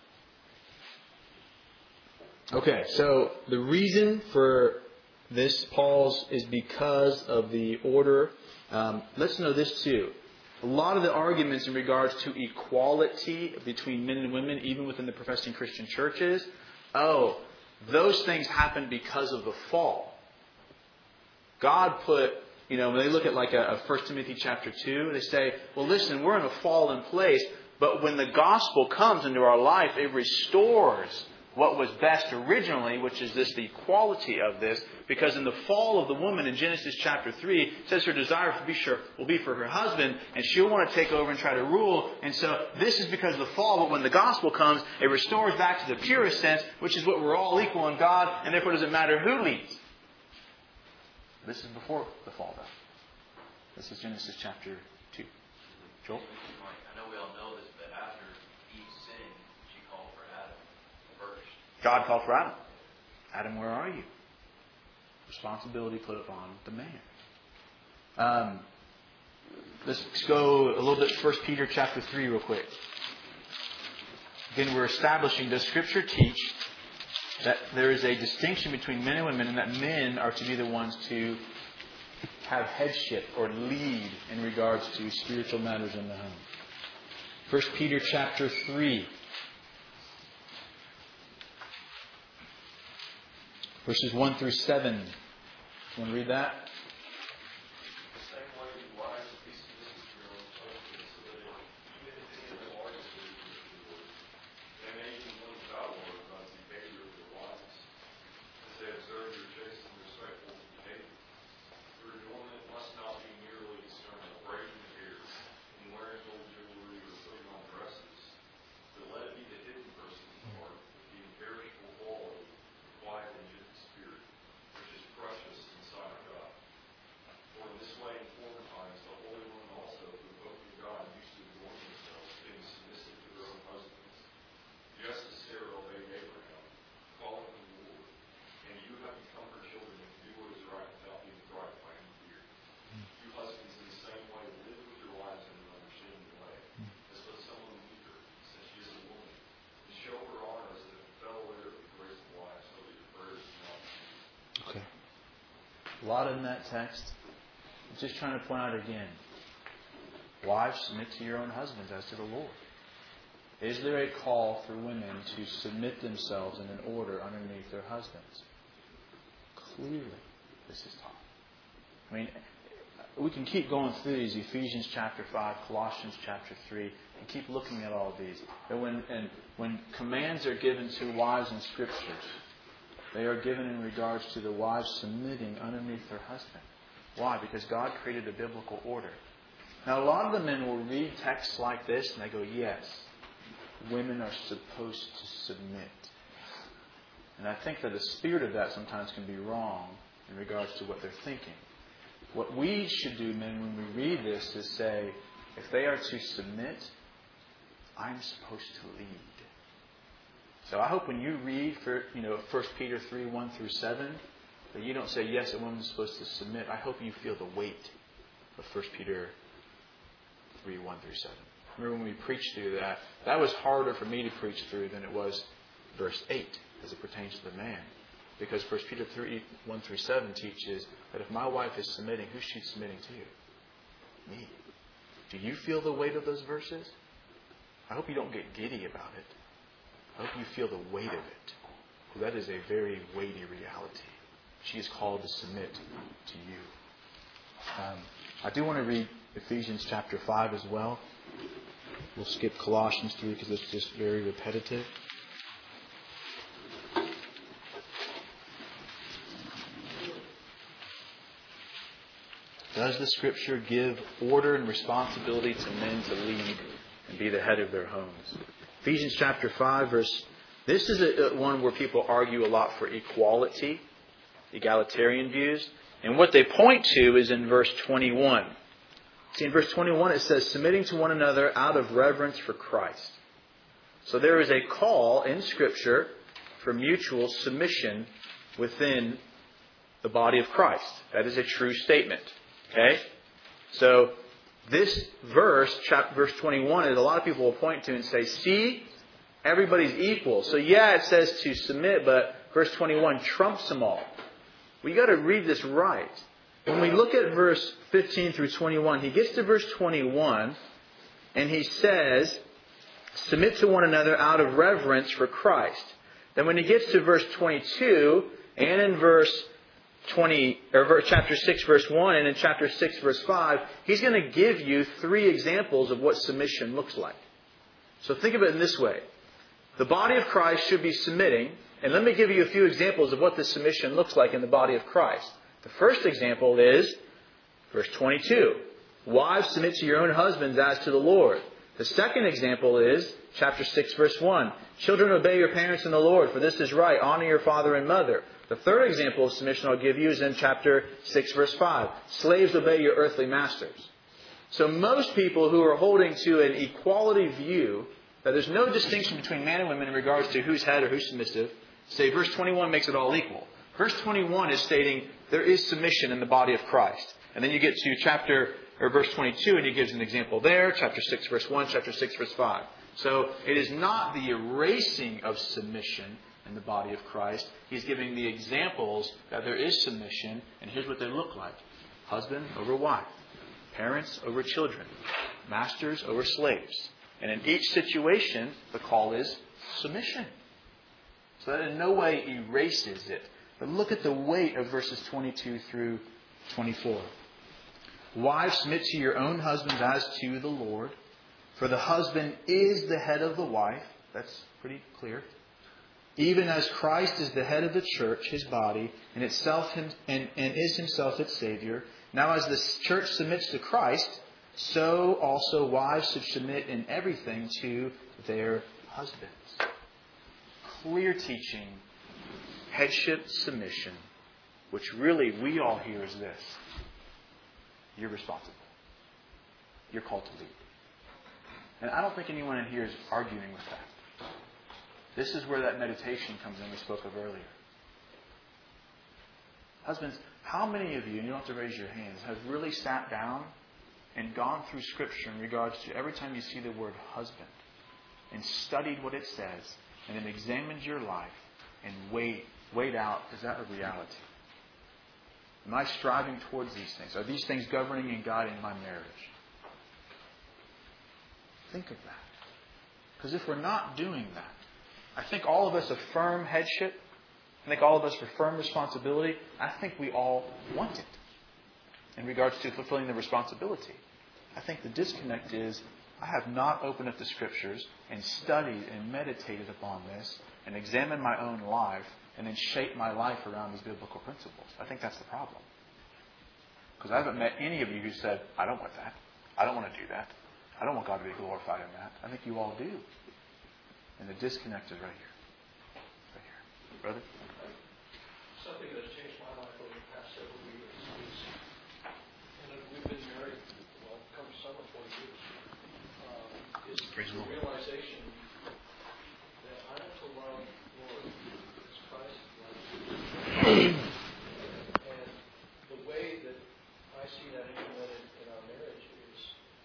Okay, so the reason for this, Paul's, is because of the order. Let's know this too. A lot of the arguments in regards to equality between men and women, even within the professing Christian churches, those things happen because of the fall. God put, when they look at like a 1 Timothy chapter 2, they say, well, listen, we're in a fallen place, but when the gospel comes into our life, it restores what was best originally, which is the equality of this, because in the fall of the woman in Genesis chapter 3, it says her desire will be for her husband, and she'll want to take over and try to rule. And so this is because of the fall, but when the gospel comes, it restores back to the purest sense, which is what we're all equal in God, and therefore it doesn't matter who leads. This is before the fall, though. This is Genesis chapter 2. Joel? I know we all know this, but after Eve sinned, she called for Adam first. God called for Adam. Adam, where are you? Responsibility put upon the man. Let's go a little bit 1 Peter chapter 3 real quick. Again, we're establishing, does Scripture teach that there is a distinction between men and women, and that men are to be the ones to have headship or lead in regards to spiritual matters in the home? 1 Peter chapter 3. Verses 1 through 7. You want to read that? A lot in that text. I'm just trying to point out again. Wives, submit to your own husbands as to the Lord. Is there a call for women to submit themselves in an order underneath their husbands? Clearly, this is taught. I mean, we can keep going through these, Ephesians chapter 5, Colossians chapter 3, and keep looking at all these. And when commands are given to wives in Scriptures, they are given in regards to the wives submitting underneath their husband. Why? Because God created a biblical order. Now, a lot of the men will read texts like this and they go, yes, women are supposed to submit. And I think that the spirit of that sometimes can be wrong in regards to what they're thinking. What we should do, men, when we read this is say, if they are to submit, I'm supposed to lead. So I hope when you read 1 Peter 3, 1 through 7, that you don't say, yes, a woman's supposed to submit. I hope you feel the weight of 1 Peter 3, 1 through 7. Remember when we preached through that, that was harder for me to preach through than it was verse 8 as it pertains to the man. Because 1 Peter 3, 1 through 7 teaches that if my wife is submitting, who's she submitting to? Me. Do you feel the weight of those verses? I hope you don't get giddy about it. I hope you feel the weight of it. For that is a very weighty reality. She is called to submit to you. I do want to read Ephesians chapter 5 as well. We'll skip Colossians 3 because it's just very repetitive. Does the Scripture give order and responsibility to men to lead and be the head of their homes? Ephesians chapter 5, verse... This is one where people argue a lot for equality, egalitarian views. And what they point to is in verse 21. See, in verse 21 it says, submitting to one another out of reverence for Christ. So there is a call in Scripture for mutual submission within the body of Christ. That is a true statement. Okay? So this verse 21, is a lot of people will point to and say, see, everybody's equal. So yeah, it says to submit, but verse 21 trumps them all. We got to read this right. When we look at verse 15 through 21, he gets to verse 21 and he says, submit to one another out of reverence for Christ. Then when he gets to verse 22 and in chapter 6 verse 1 and in chapter 6 verse 5, he's going to give you 3 examples of what submission looks like. So think of it in this way. The body of Christ should be submitting, and let me give you a few examples of what this submission looks like in the body of Christ. The first example is verse 22. Wives, submit to your own husbands as to the Lord. The second example is chapter 6 verse 1. Children, obey your parents in the Lord, for this is right. Honor your father and mother. The third example of submission I'll give you is in chapter 6 verse 5. Slaves, obey your earthly masters. So most people who are holding to an equality view, that there's no distinction between man and woman in regards to who's head or who's submissive, say verse 21 makes it all equal. Verse 21 is stating there is submission in the body of Christ. And then you get to verse 22 and he gives an example there, chapter 6 verse 1, chapter 6 verse 5. So it is not the erasing of submission in the body of Christ. He's giving the examples that there is submission, and here's what they look like. Husband over wife. Parents over children. Masters over slaves. And in each situation, the call is submission. So that in no way erases it. But look at the weight of verses 22 through 24. Wives, submit to your own husbands as to the Lord. For the husband is the head of the wife. That's pretty clear. Even as Christ is the head of the church, his body, and is himself its Savior. Now as the church submits to Christ, so also wives should submit in everything to their husbands. Clear teaching, headship, submission, which really we all hear is this. You're responsible. You're called to lead. And I don't think anyone in here is arguing with that. This is where that meditation comes in we spoke of earlier. Husbands, how many of you, and you don't have to raise your hands, have really sat down and gone through Scripture in regards to every time you see the word husband and studied what it says and then examined your life and weighed out, is that a reality? Am I striving towards these things? Are these things governing and guiding my marriage? Think of that. Because if we're not doing that, I think all of us affirm headship. I think all of us affirm responsibility. I think we all want it in regards to fulfilling the responsibility. I think the disconnect is I have not opened up the Scriptures and studied and meditated upon this and examined my own life and then shaped my life around these biblical principles. I think that's the problem. Because I haven't met any of you who said, I don't want that. I don't want to do that. I don't want God to be glorified in that. I think you all do. And the disconnect is right here. Right here. Brother? Something that has changed my life over the past several years is, and we've been married, well, come summer, 40 years, is the realization that I am to love Lord as Christ loves me. And the way that I see that implemented in our marriage is,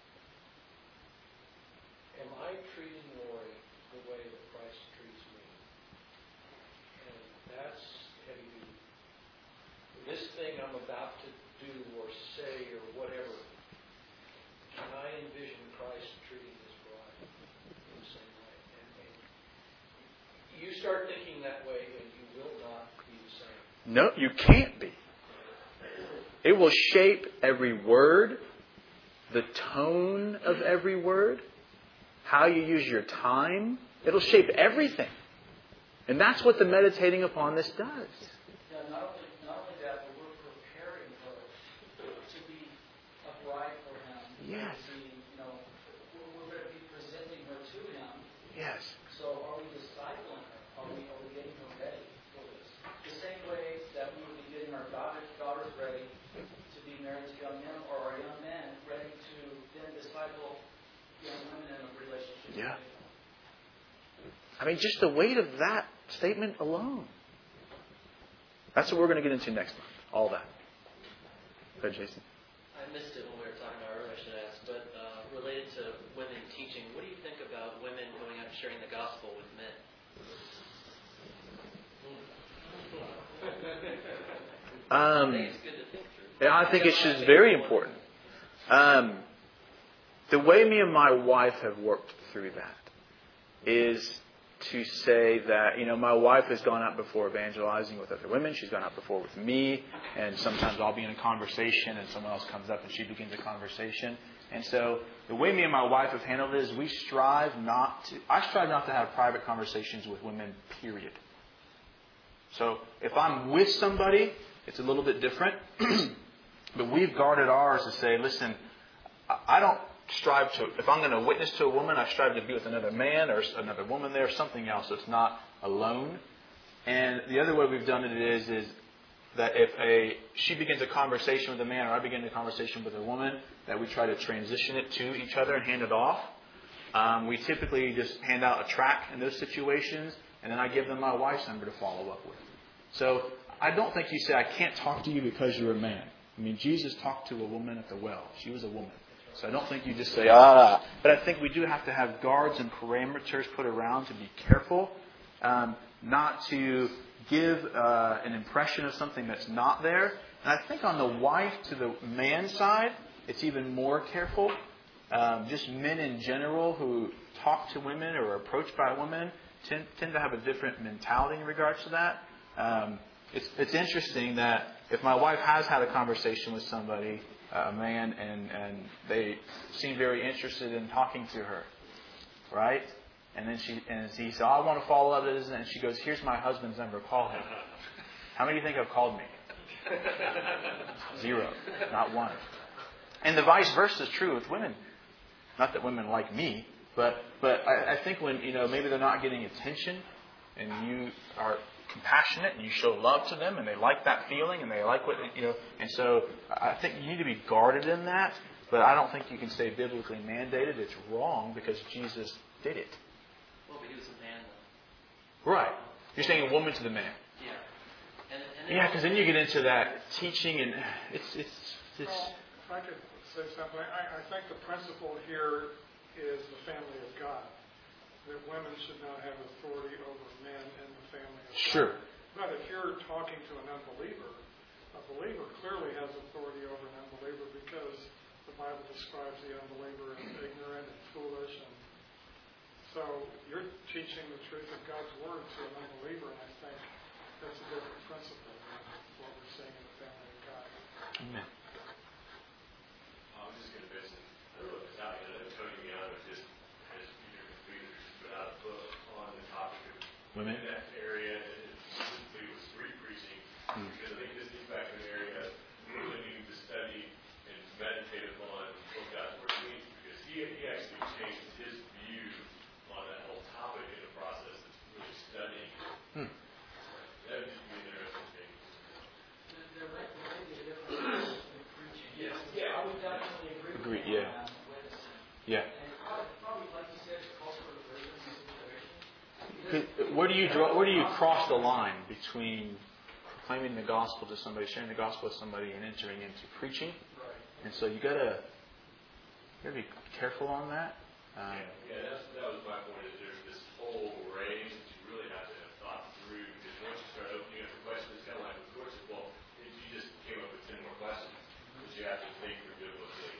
am I treating Lori the way that Christ treats me? And that's heavy duty. This thing I'm about to do or say or whatever, can I envision Christ treating his bride in the same way? And you start thinking that way and you will not be the same. No, you can't be. It will shape every word, the tone of every word, how you use your time. It'll shape everything. And that's what the meditating upon this does. Yeah, not only that, but we're preparing her to be a bride for him. Yes. We're going to be presenting her to him. Yes. So are we discipling her? Are we getting her ready for this? The same way that we would be getting our daughters ready to be married to young men, or our young men ready to then disciple young women in a relationship. Yeah. I mean, just the weight of that statement alone. That's what we're going to get into next month. All that. Go ahead, Jason. I missed it when we were talking about earlier, I should ask, but related to women teaching, what do you think about women going out and sharing the gospel with men? I think it's good to think through. I think it's very important. The way me and my wife have worked through that is to say that, my wife has gone out before evangelizing with other women. She's gone out before with me. And sometimes I'll be in a conversation and someone else comes up and she begins a conversation. And so the way me and my wife have handled it is I strive not to have private conversations with women, period. So if I'm with somebody, it's a little bit different. But we've guarded ours to say, listen, I don't strive to, if I'm going to witness to a woman, I strive to be with another man or another woman there, something else. So it's not alone. And the other way we've done it is that if she begins a conversation with a man or I begin a conversation with a woman, that we try to transition it to each other and hand it off. We typically just hand out a track in those situations, and then I give them my wife's number to follow up with. So I don't think you say, I can't talk to you because you're a man. I mean, Jesus talked to a woman at the well. She was a woman. So I don't think you just say, But I think we do have to have guards and parameters put around to be careful, not to give an impression of something that's not there. And I think on the wife to the man side, it's even more careful. Just men in general who talk to women or are approached by women tend to have a different mentality in regards to that. It's interesting that if my wife has had a conversation with somebody, a man, and they seem very interested in talking to her, right? And then he said, I want to follow up with this, and she goes, here's my husband's number, call him. How many do you think have called me? 0, not 1. And the vice versa is true with women. Not that women like me, but I think when, maybe they're not getting attention, and you are compassionate and you show love to them and they like that feeling and they like what, and so I think you need to be guarded in that, but I don't think you can say biblically mandated. It's wrong because Jesus did it. Well, but he was a man, though. Right. You're saying a woman to the man. Yeah. Yeah, because then you get into that teaching and it's. Well, if I could say something, I think the principle here is the family of God. That women should not have authority over men in the family of God. Sure. But if you're talking to an unbeliever, A believer clearly has authority over an unbeliever because the Bible describes the unbeliever as ignorant and foolish. And so you're teaching the truth of God's Word to an unbeliever, and I think that's a different principle than what we're seeing in the family of God. Amen. I was just going to mention, I don't know if it's out yet, Tony Miano just has future completers put out a book on the topic of women in that area, and specifically with street preaching, because I think this gets back to an area of really needing to study and meditate upon what God's Word means, because he actually changes his view on that whole topic in the process of really studying. That would just be an interesting thing. There might be a difference in preaching. Yes. Yeah, I would definitely agree with Agree, you yeah. on witnessing. Yeah. And probably, like you said, it's also for the wisdom situation. Where do you cross the line between proclaiming the gospel to somebody, sharing the gospel with somebody, and entering into preaching? Right. And so you gotta be careful on that. That was my point. Is there's this whole range that you really have to have thought through, because once you start opening up the question, it's kind of like with course. Well, if you just came up with 10 more questions, but you have to think through biblically.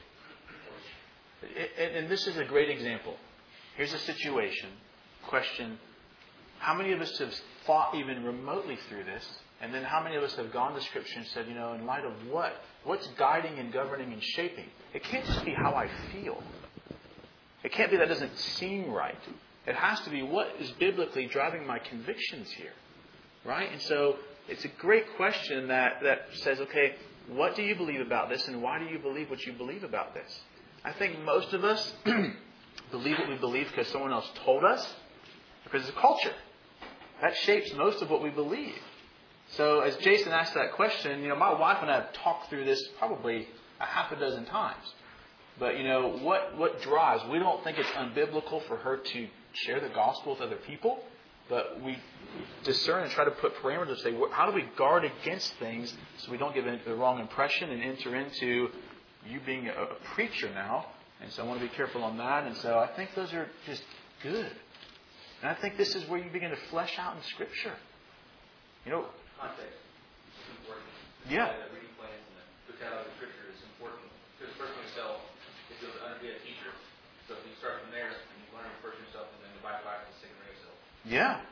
And this is a great example. Here's a situation. Question: how many of us have thought even remotely through this? And then how many of us have gone to Scripture and said, in light of what? What's guiding and governing and shaping? It can't just be how I feel. It can't be that doesn't seem right. It has to be what is biblically driving my convictions here. Right? And so it's a great question that says, okay, what do you believe about this, and why do you believe what you believe about this? I think most of us believe what we believe because someone else told us, because it's a culture. That shapes most of what we believe. So as Jason asked that question, my wife and I have talked through this probably a half a dozen times. But, what drives? We don't think it's unbiblical for her to share the gospel with other people. But we discern and try to put parameters to say, how do we guard against things so we don't give the wrong impression and enter into you being a preacher now. And so I want to be careful on that. And so I think those are just good. And I think this is where you begin to flesh out in Scripture. Context is important. Yeah. The reading plans and the totality of Scripture is important. Because the person himself is going to be a teacher. So if you start from there, and you learn to person yourself, and then divide by the second rate yourself. Yeah.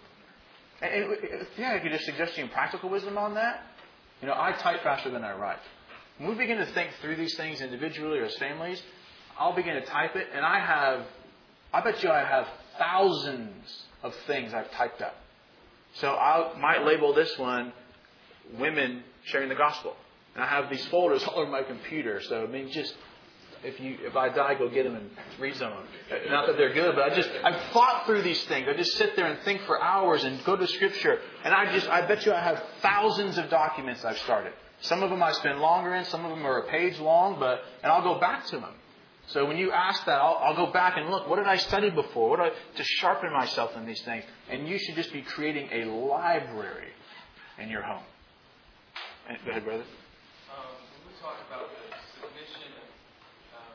And I could just suggest to you practical wisdom on that. I type faster than I write. When we begin to think through these things individually or as families, I'll begin to type it, and I bet you I have thousands of things I've typed up. So I might label this one, women sharing the gospel. And I have these folders all over my computer. So, if I die, go get them and read some of them. Not that they're good, but I've thought through these things. I just sit there and think for hours and go to Scripture. And I bet you I have thousands of documents I've started. Some of them I spend longer in, some of them are a page long, and I'll go back to them. So when you ask that, I'll go back and look, what did I study before? To sharpen myself in these things. And you should just be creating a library in your home. Go ahead, brother. When we talk about the submission of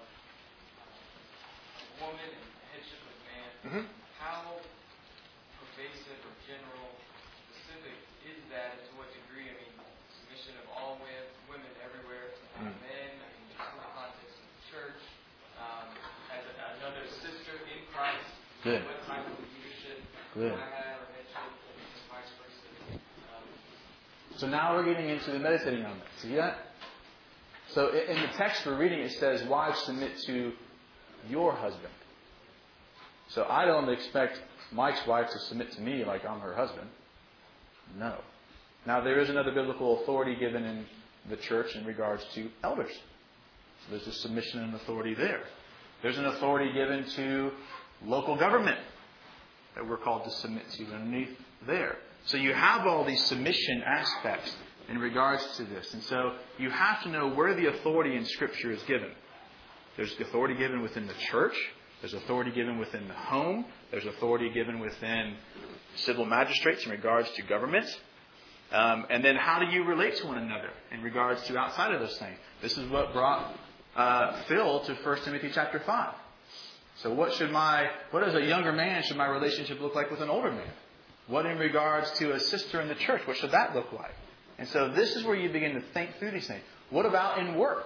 a woman and headship of man, how pervasive or general, specific is that, and to what degree? Submission of all women everywhere, men, just in the context of the church, as another sister in Christ. Good. What type of leadership Good. I have, or headship, and vice versa. So now we're getting into the meditating on that. See that? So in the text we're reading, it says, wives, submit to your husband. So I don't expect Mike's wife to submit to me like I'm her husband. No. Now there is another biblical authority given in the church in regards to elders. So there's a submission and authority there. There's an authority given to local government that we're called to submit to underneath there. So you have all these submission aspects in regards to this. And so you have to know where the authority in Scripture is given. There's authority given within the church. There's authority given within the home. There's authority given within civil magistrates in regards to government. And then how do you relate to one another in regards to outside of those things? This is what brought Phil to 1 Timothy chapter 5. So what as a younger man should my relationship look like with an older man? What in regards to a sister in the church? What should that look like? And so this is where you begin to think through these things. What about in work?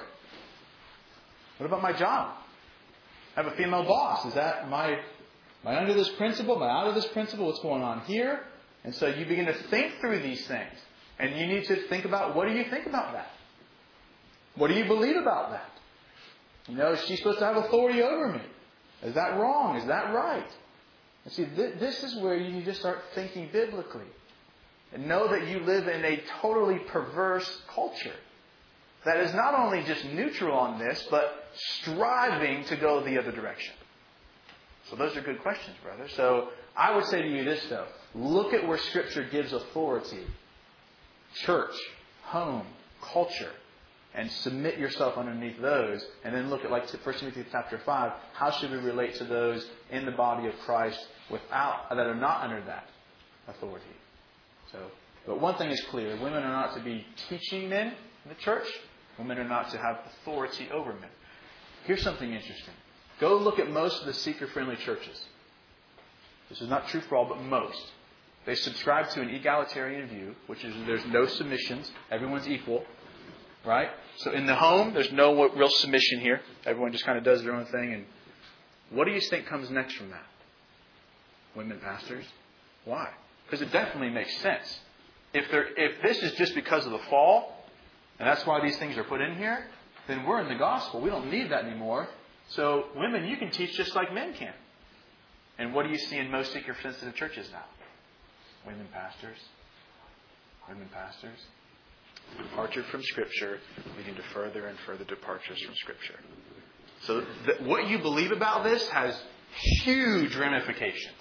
What about my job? I have a female boss. Am I under this principle? Am I out of this principle? What's going on here? And so you begin to think through these things. And you need to think about, what do you think about that? What do you believe about that? Is she supposed to have authority over me? Is that wrong? Is that right? And see, this is where you need to start thinking biblically. And know that you live in a totally perverse culture that is not only just neutral on this, but striving to go the other direction. So those are good questions, brother. So I would say to you this, though. Look at where Scripture gives authority. Church, home, culture. And submit yourself underneath those. And then look at, like 1 Timothy chapter 5, how should we relate to those in the body of Christ that are not under that authority. But one thing is clear. Women are not to be teaching men in the church. Women are not to have authority over men. Here's something interesting. Go look at most of the seeker-friendly churches. This is not true for all, but most. They subscribe to an egalitarian view, which is there's no submissions. Everyone's equal. Right? So in the home, there's no real submission here. Everyone just kind of does their own thing. And what do you think comes next from that? Women pastors? Why? Because it definitely makes sense. If this is just because of the fall, and that's why these things are put in here, then we're in the gospel. We don't need that anymore. So women, you can teach just like men can. And what do you see in most seeker-sensitive churches now? Women pastors. Women pastors. Departure from Scripture leading to further and further departures from Scripture. So what you believe about this has huge ramifications.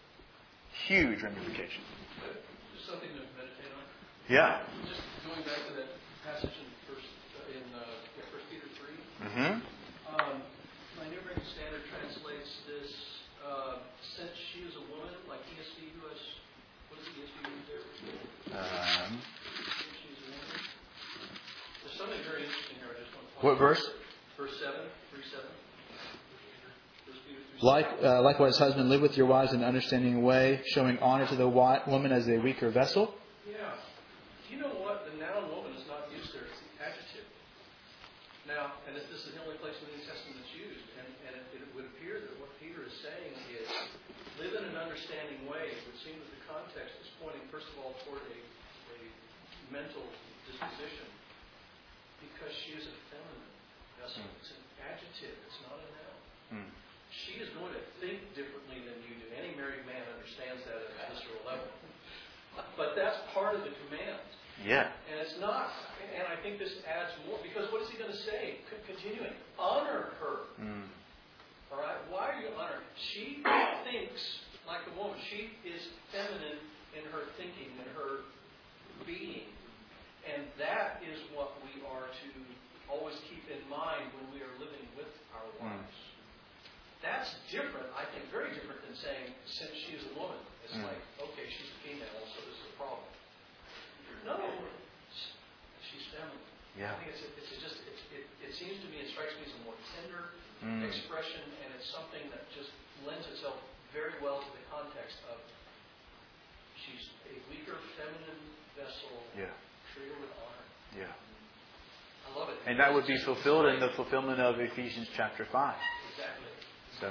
Huge ramifications. Just something to meditate on. Yeah. Just going back to that passage in First Peter 3. Mm-hmm. My New American Standard translates this, since she is a woman, like ESV, what does the ESV use there? There's something very interesting here. I just want to point What verse? Verse 7, 3:7. Likewise, husband, live with your wives in an understanding way, showing honor to the woman as a weaker vessel. Yeah. You know what? The noun woman is not used there. It's the adjective. Now, and this is the only place in the New Testament it's used, and it would appear that what Peter is saying is, live in an understanding way. It would seem that the context is pointing, first of all, toward a mental disposition, because she is a feminine vessel. It's an adjective. It's not a noun. She is going to think differently than you do. Any married man understands that at a visceral level. But that's part of the command. Yeah. And it's not. And I think this adds more. Because what is he going to say? Continuing. Honor her. All right? Why are you honoring her? She thinks like a woman. She is feminine in her thinking, in her being. And that is what we are to always keep in mind when we are living with our wives. That's different, I think, very different than saying, since she is a woman. It's like, okay, she's a female, so this is a problem. No, she's feminine. Yeah. I think it seems to me, it strikes me as a more tender expression, and it's something that just lends itself very well to the context of she's a weaker, feminine vessel. Yeah. Treat her with honor. Yeah. I love it. And that would be fulfilled in the fulfillment of Ephesians chapter 5. Exactly. So,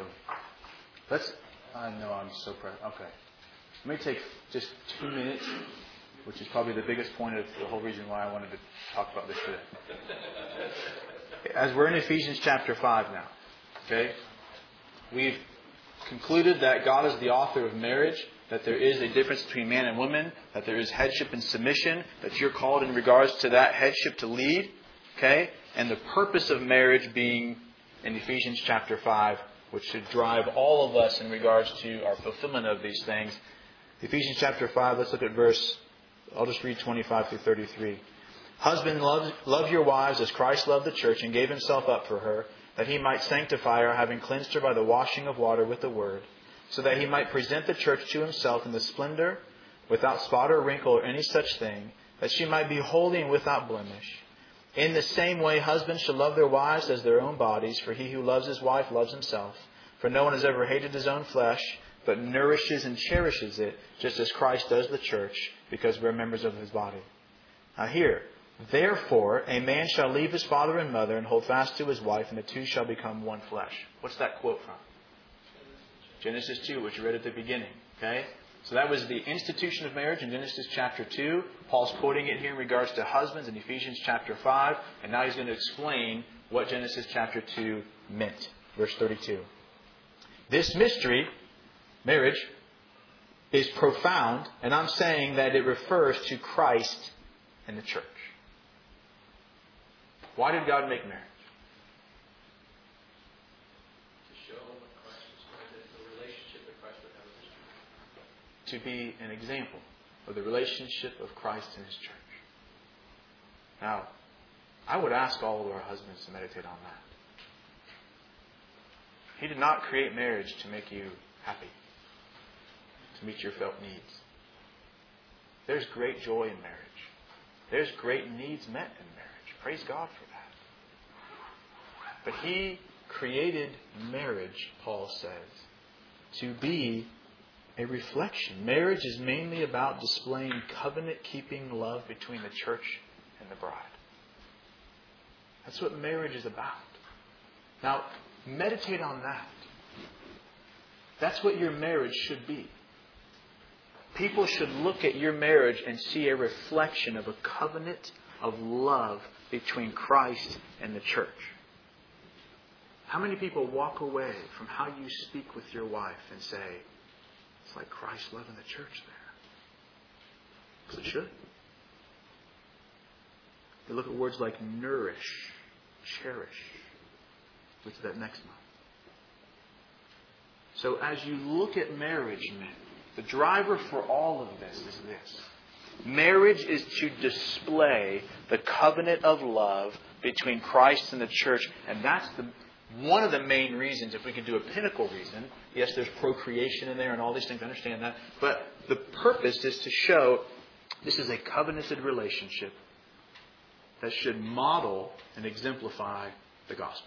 I know I'm so proud. Okay. Let me take just 2 minutes, which is probably the biggest point of the whole reason why I wanted to talk about this today. As we're in Ephesians chapter 5 now, okay, we've concluded that God is the author of marriage, that there is a difference between man and woman, that there is headship and submission, that you're called in regards to that headship to lead, okay, and the purpose of marriage being in Ephesians chapter 5, which should drive all of us in regards to our fulfillment of these things. Ephesians chapter 5, let's look at I'll just read 25 through 33. Husband, love your wives as Christ loved the church and gave himself up for her, that he might sanctify her, having cleansed her by the washing of water with the word, so that he might present the church to himself in the splendor, without spot or wrinkle or any such thing, that she might be holy and without blemish. In the same way, husbands should love their wives as their own bodies, for he who loves his wife loves himself. For no one has ever hated his own flesh, but nourishes and cherishes it, just as Christ does the church, because we're members of his body. Now here, therefore, a man shall leave his father and mother and hold fast to his wife, and the two shall become one flesh. What's that quote from? Genesis 2, which you read at the beginning. Okay? So that was the institution of marriage in Genesis chapter 2. Paul's quoting it here in regards to husbands in Ephesians chapter 5. And now he's going to explain what Genesis chapter 2 meant. Verse 32. This mystery, marriage, is profound, and I'm saying that it refers to Christ and the church. Why did God make marriage? To show what Christ was going to, the relationship that Christ would have with His church. To be an example of the relationship of Christ and His church. Now, I would ask all of our husbands to meditate on that. He did not create marriage to make you happy, to meet your felt needs. There's great joy in marriage. There's great needs met in marriage. Praise God for that. But He created marriage, Paul says, to be a reflection. Marriage is mainly about displaying covenant-keeping love between the church and the bride. That's what marriage is about. Now, meditate on that. That's what your marriage should be. People should look at your marriage and see a reflection of a covenant of love between Christ and the church. How many people walk away from how you speak with your wife and say, it's like Christ loving the church there? Because it should. They look at words like nourish, cherish. Which is that next month. So as you look at marriage, men, the driver for all of this is this. Marriage is to display the covenant of love between Christ and the church. And that's one of the main reasons, if we can do a pinnacle reason. Yes, there's procreation in there and all these things, I understand that. But the purpose is to show this is a covenanted relationship that should model and exemplify the gospel.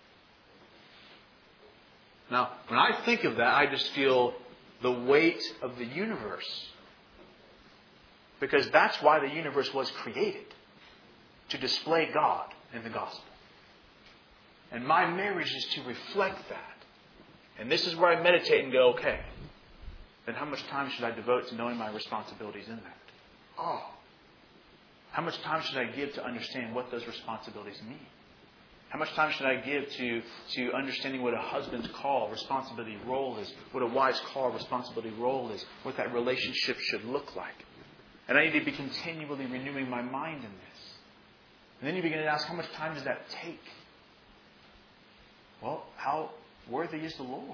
Now, when I think of that, I just feel the weight of the universe. Because that's why the universe was created. To display God in the gospel. And my marriage is to reflect that. And this is where I meditate and go, okay, then how much time should I devote to knowing my responsibilities in that? Oh, how much time should I give to understand what those responsibilities mean? How much time should I give to understanding what a husband's call, responsibility, role is, what a wife's call, responsibility, role is, what that relationship should look like? And I need to be continually renewing my mind in this. And then you begin to ask, how much time does that take? Well, how worthy is the Lord?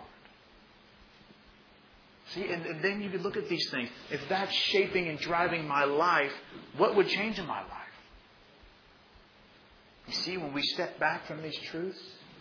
See, and then you could look at these things. If that's shaping and driving my life, what would change in my life? You see, when we step back from these truths,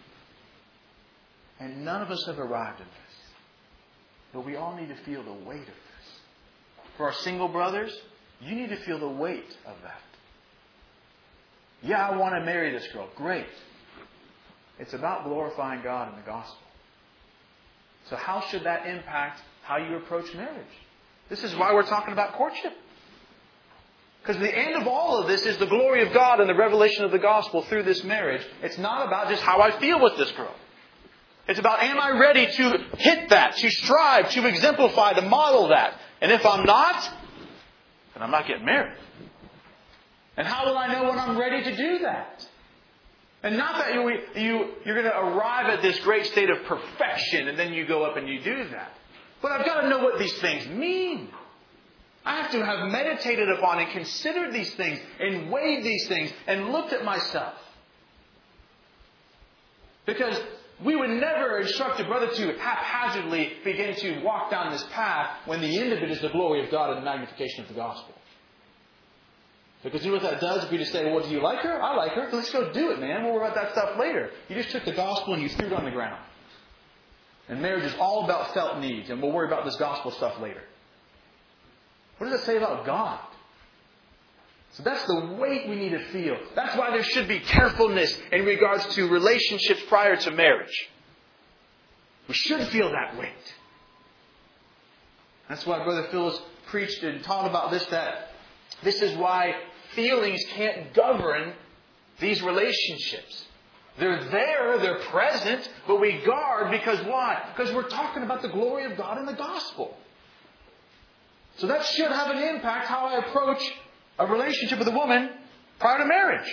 and none of us have arrived in this, but we all need to feel the weight of this. For our single brothers, you need to feel the weight of that. Yeah, I want to marry this girl. Great. It's about glorifying God in the gospel. So how should that impact how you approach marriage? This is why we're talking about courtship. Because the end of all of this is the glory of God and the revelation of the gospel through this marriage. It's not about just how I feel with this girl. It's about, am I ready to hit that, to strive, to exemplify, to model that? And if I'm not, then I'm not getting married. And how will I know when I'm ready to do that? And not that you're going to arrive at this great state of perfection and then you go up and you do that. But I've got to know what these things mean. I have to have meditated upon and considered these things and weighed these things and looked at myself. Because we would never instruct a brother to haphazardly begin to walk down this path when the end of it is the glory of God and the magnification of the gospel. Because you know what that does? If we just say, well, do you like her? I like her. Let's go do it, man. We'll worry about that stuff later. You just took the gospel and you threw it on the ground. And marriage is all about felt needs. And we'll worry about this gospel stuff later. What does it say about God? So that's the weight we need to feel. That's why there should be carefulness in regards to relationships prior to marriage. We should feel that weight. That's why Brother Phyllis preached and taught about this, that this is why feelings can't govern these relationships. They're there, they're present, but we guard because why? Because we're talking about the glory of God in the gospel. So that should have an impact how I approach a relationship with a woman prior to marriage.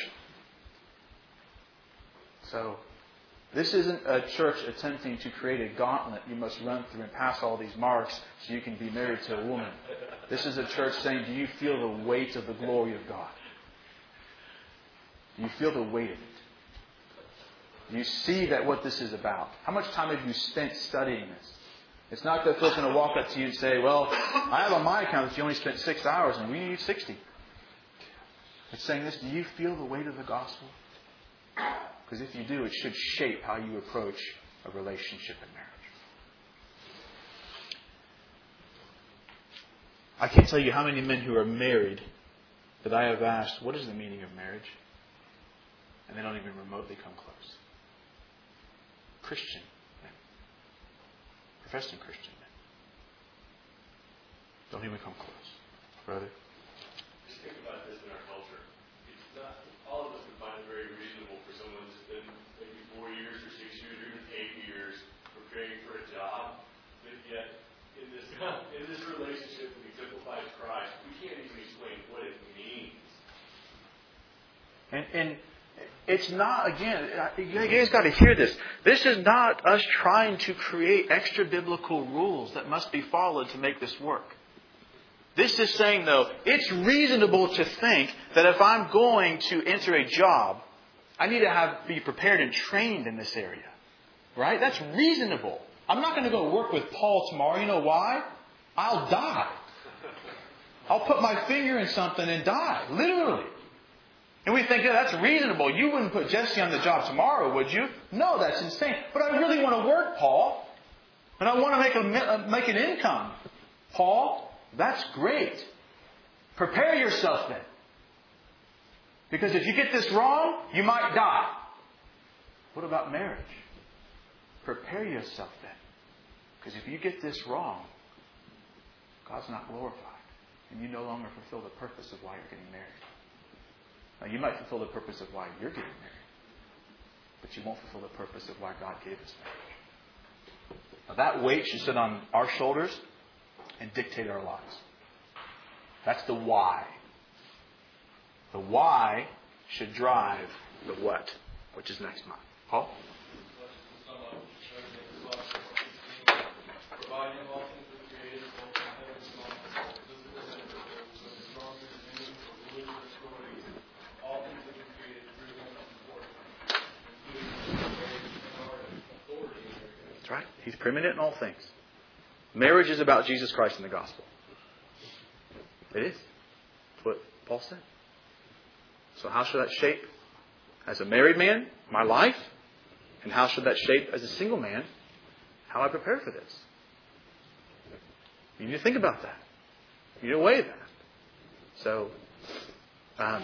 So, this isn't a church attempting to create a gauntlet you must run through and pass all these marks so you can be married to a woman. This is a church saying, do you feel the weight of the glory of God? Do you feel the weight of it? Do you see that what this is about? How much time have you spent studying this? It's not that Phil's going to walk up to you and say, well, I have on my account that you only spent 6 hours and we need 60. It's saying this, do you feel the weight of the gospel? Because if you do, it should shape how you approach a relationship in marriage. I can't tell you how many men who are married that I have asked, what is the meaning of marriage? And they don't even remotely come close. Christian men. Professing Christian men. Don't even come close. Brother? Just think about this in our culture. It's not, all of us would find it very reasonable for someone to spend maybe 4 years or 6 years or even 8 years preparing for a job. But yet, in this relationship that exemplifies Christ, we can't even explain what it means. And it's not, again, you guys got to hear this. This is not us trying to create extra biblical rules that must be followed to make this work. This is saying, though, it's reasonable to think that if I'm going to enter a job, I need to be prepared and trained in this area. Right? That's reasonable. I'm not going to go work with Paul tomorrow. You know why? I'll die. I'll put my finger in something and die. Literally. And we think, yeah, that's reasonable. You wouldn't put Jesse on the job tomorrow, would you? No, that's insane. But I really want to work, Paul. And I want to make an income. Paul, that's great. Prepare yourself then. Because if you get this wrong, you might die. What about marriage? Prepare yourself then. Because if you get this wrong, God's not glorified. And you no longer fulfill the purpose of why you're getting married. Now, you might fulfill the purpose of why you're getting married, but you won't fulfill the purpose of why God gave us marriage. Now, that weight should sit on our shoulders and dictate our lives. That's the why. The why should drive the what, which is next month. Paul? Providing all things were created, both in heaven and on earth, visible and invisible, whether thrones or dominions or rulers or authorities. All things have been created through Him and for Him, including authority. That's right. He's preeminent in all things. Marriage is about Jesus Christ and the gospel. It is. That's what Paul said. So how should that shape, as a married man, my life? And how should that shape, as a single man, how I prepare for this? You need to think about that. You need to weigh that. So, I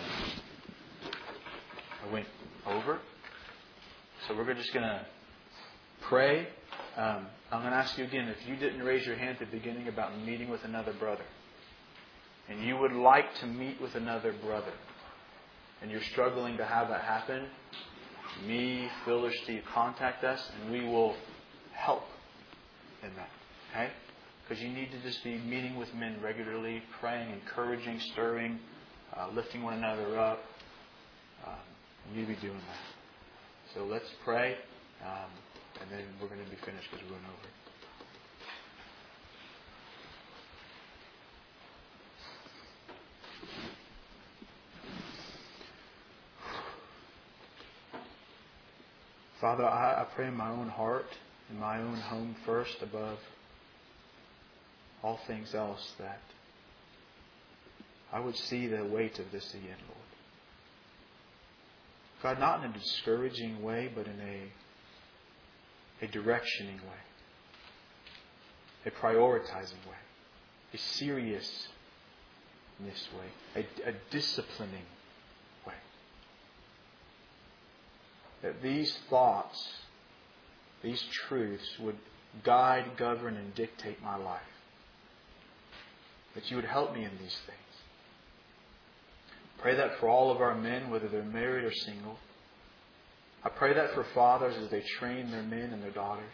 went over. So we're just going to pray. I'm going to ask you again, if you didn't raise your hand at the beginning about meeting with another brother, and you would like to meet with another brother, and you're struggling to have that happen, me, Phil, or Steve, contact us, and we will help in that. Okay? Because you need to just be meeting with men regularly, praying, encouraging, stirring, lifting one another up. You need to be doing that. So let's pray, and then we're going to be finished because we're going over. Father, I pray in my own heart, in my own home first, above all things else, that I would see the weight of this again, Lord. God, not in a discouraging way, but in a directioning way, a prioritizing way, a seriousness way, a disciplining way. That these thoughts, these truths would guide, govern, and dictate my life. That you would help me in these things. Pray that for all of our men, whether they're married or single. I pray that for fathers as they train their men and their daughters.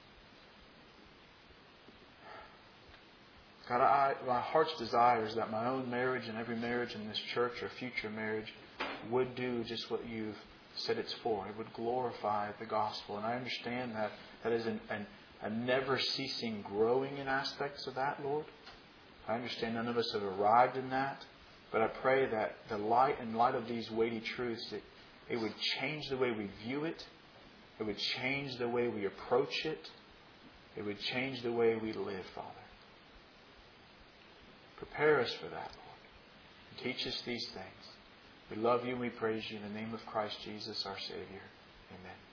God, my heart's desire is that my own marriage and every marriage in this church or future marriage would do just what You've said it's for. It would glorify the gospel. And I understand that that is a never-ceasing growing in aspects of that, Lord. I understand none of us have arrived in that. But I pray that in light of these weighty truths, it would change the way we view it. It would change the way we approach it. It would change the way we live, Father. Prepare us for that, Lord. And teach us these things. We love You and we praise You in the name of Christ Jesus, our Savior. Amen.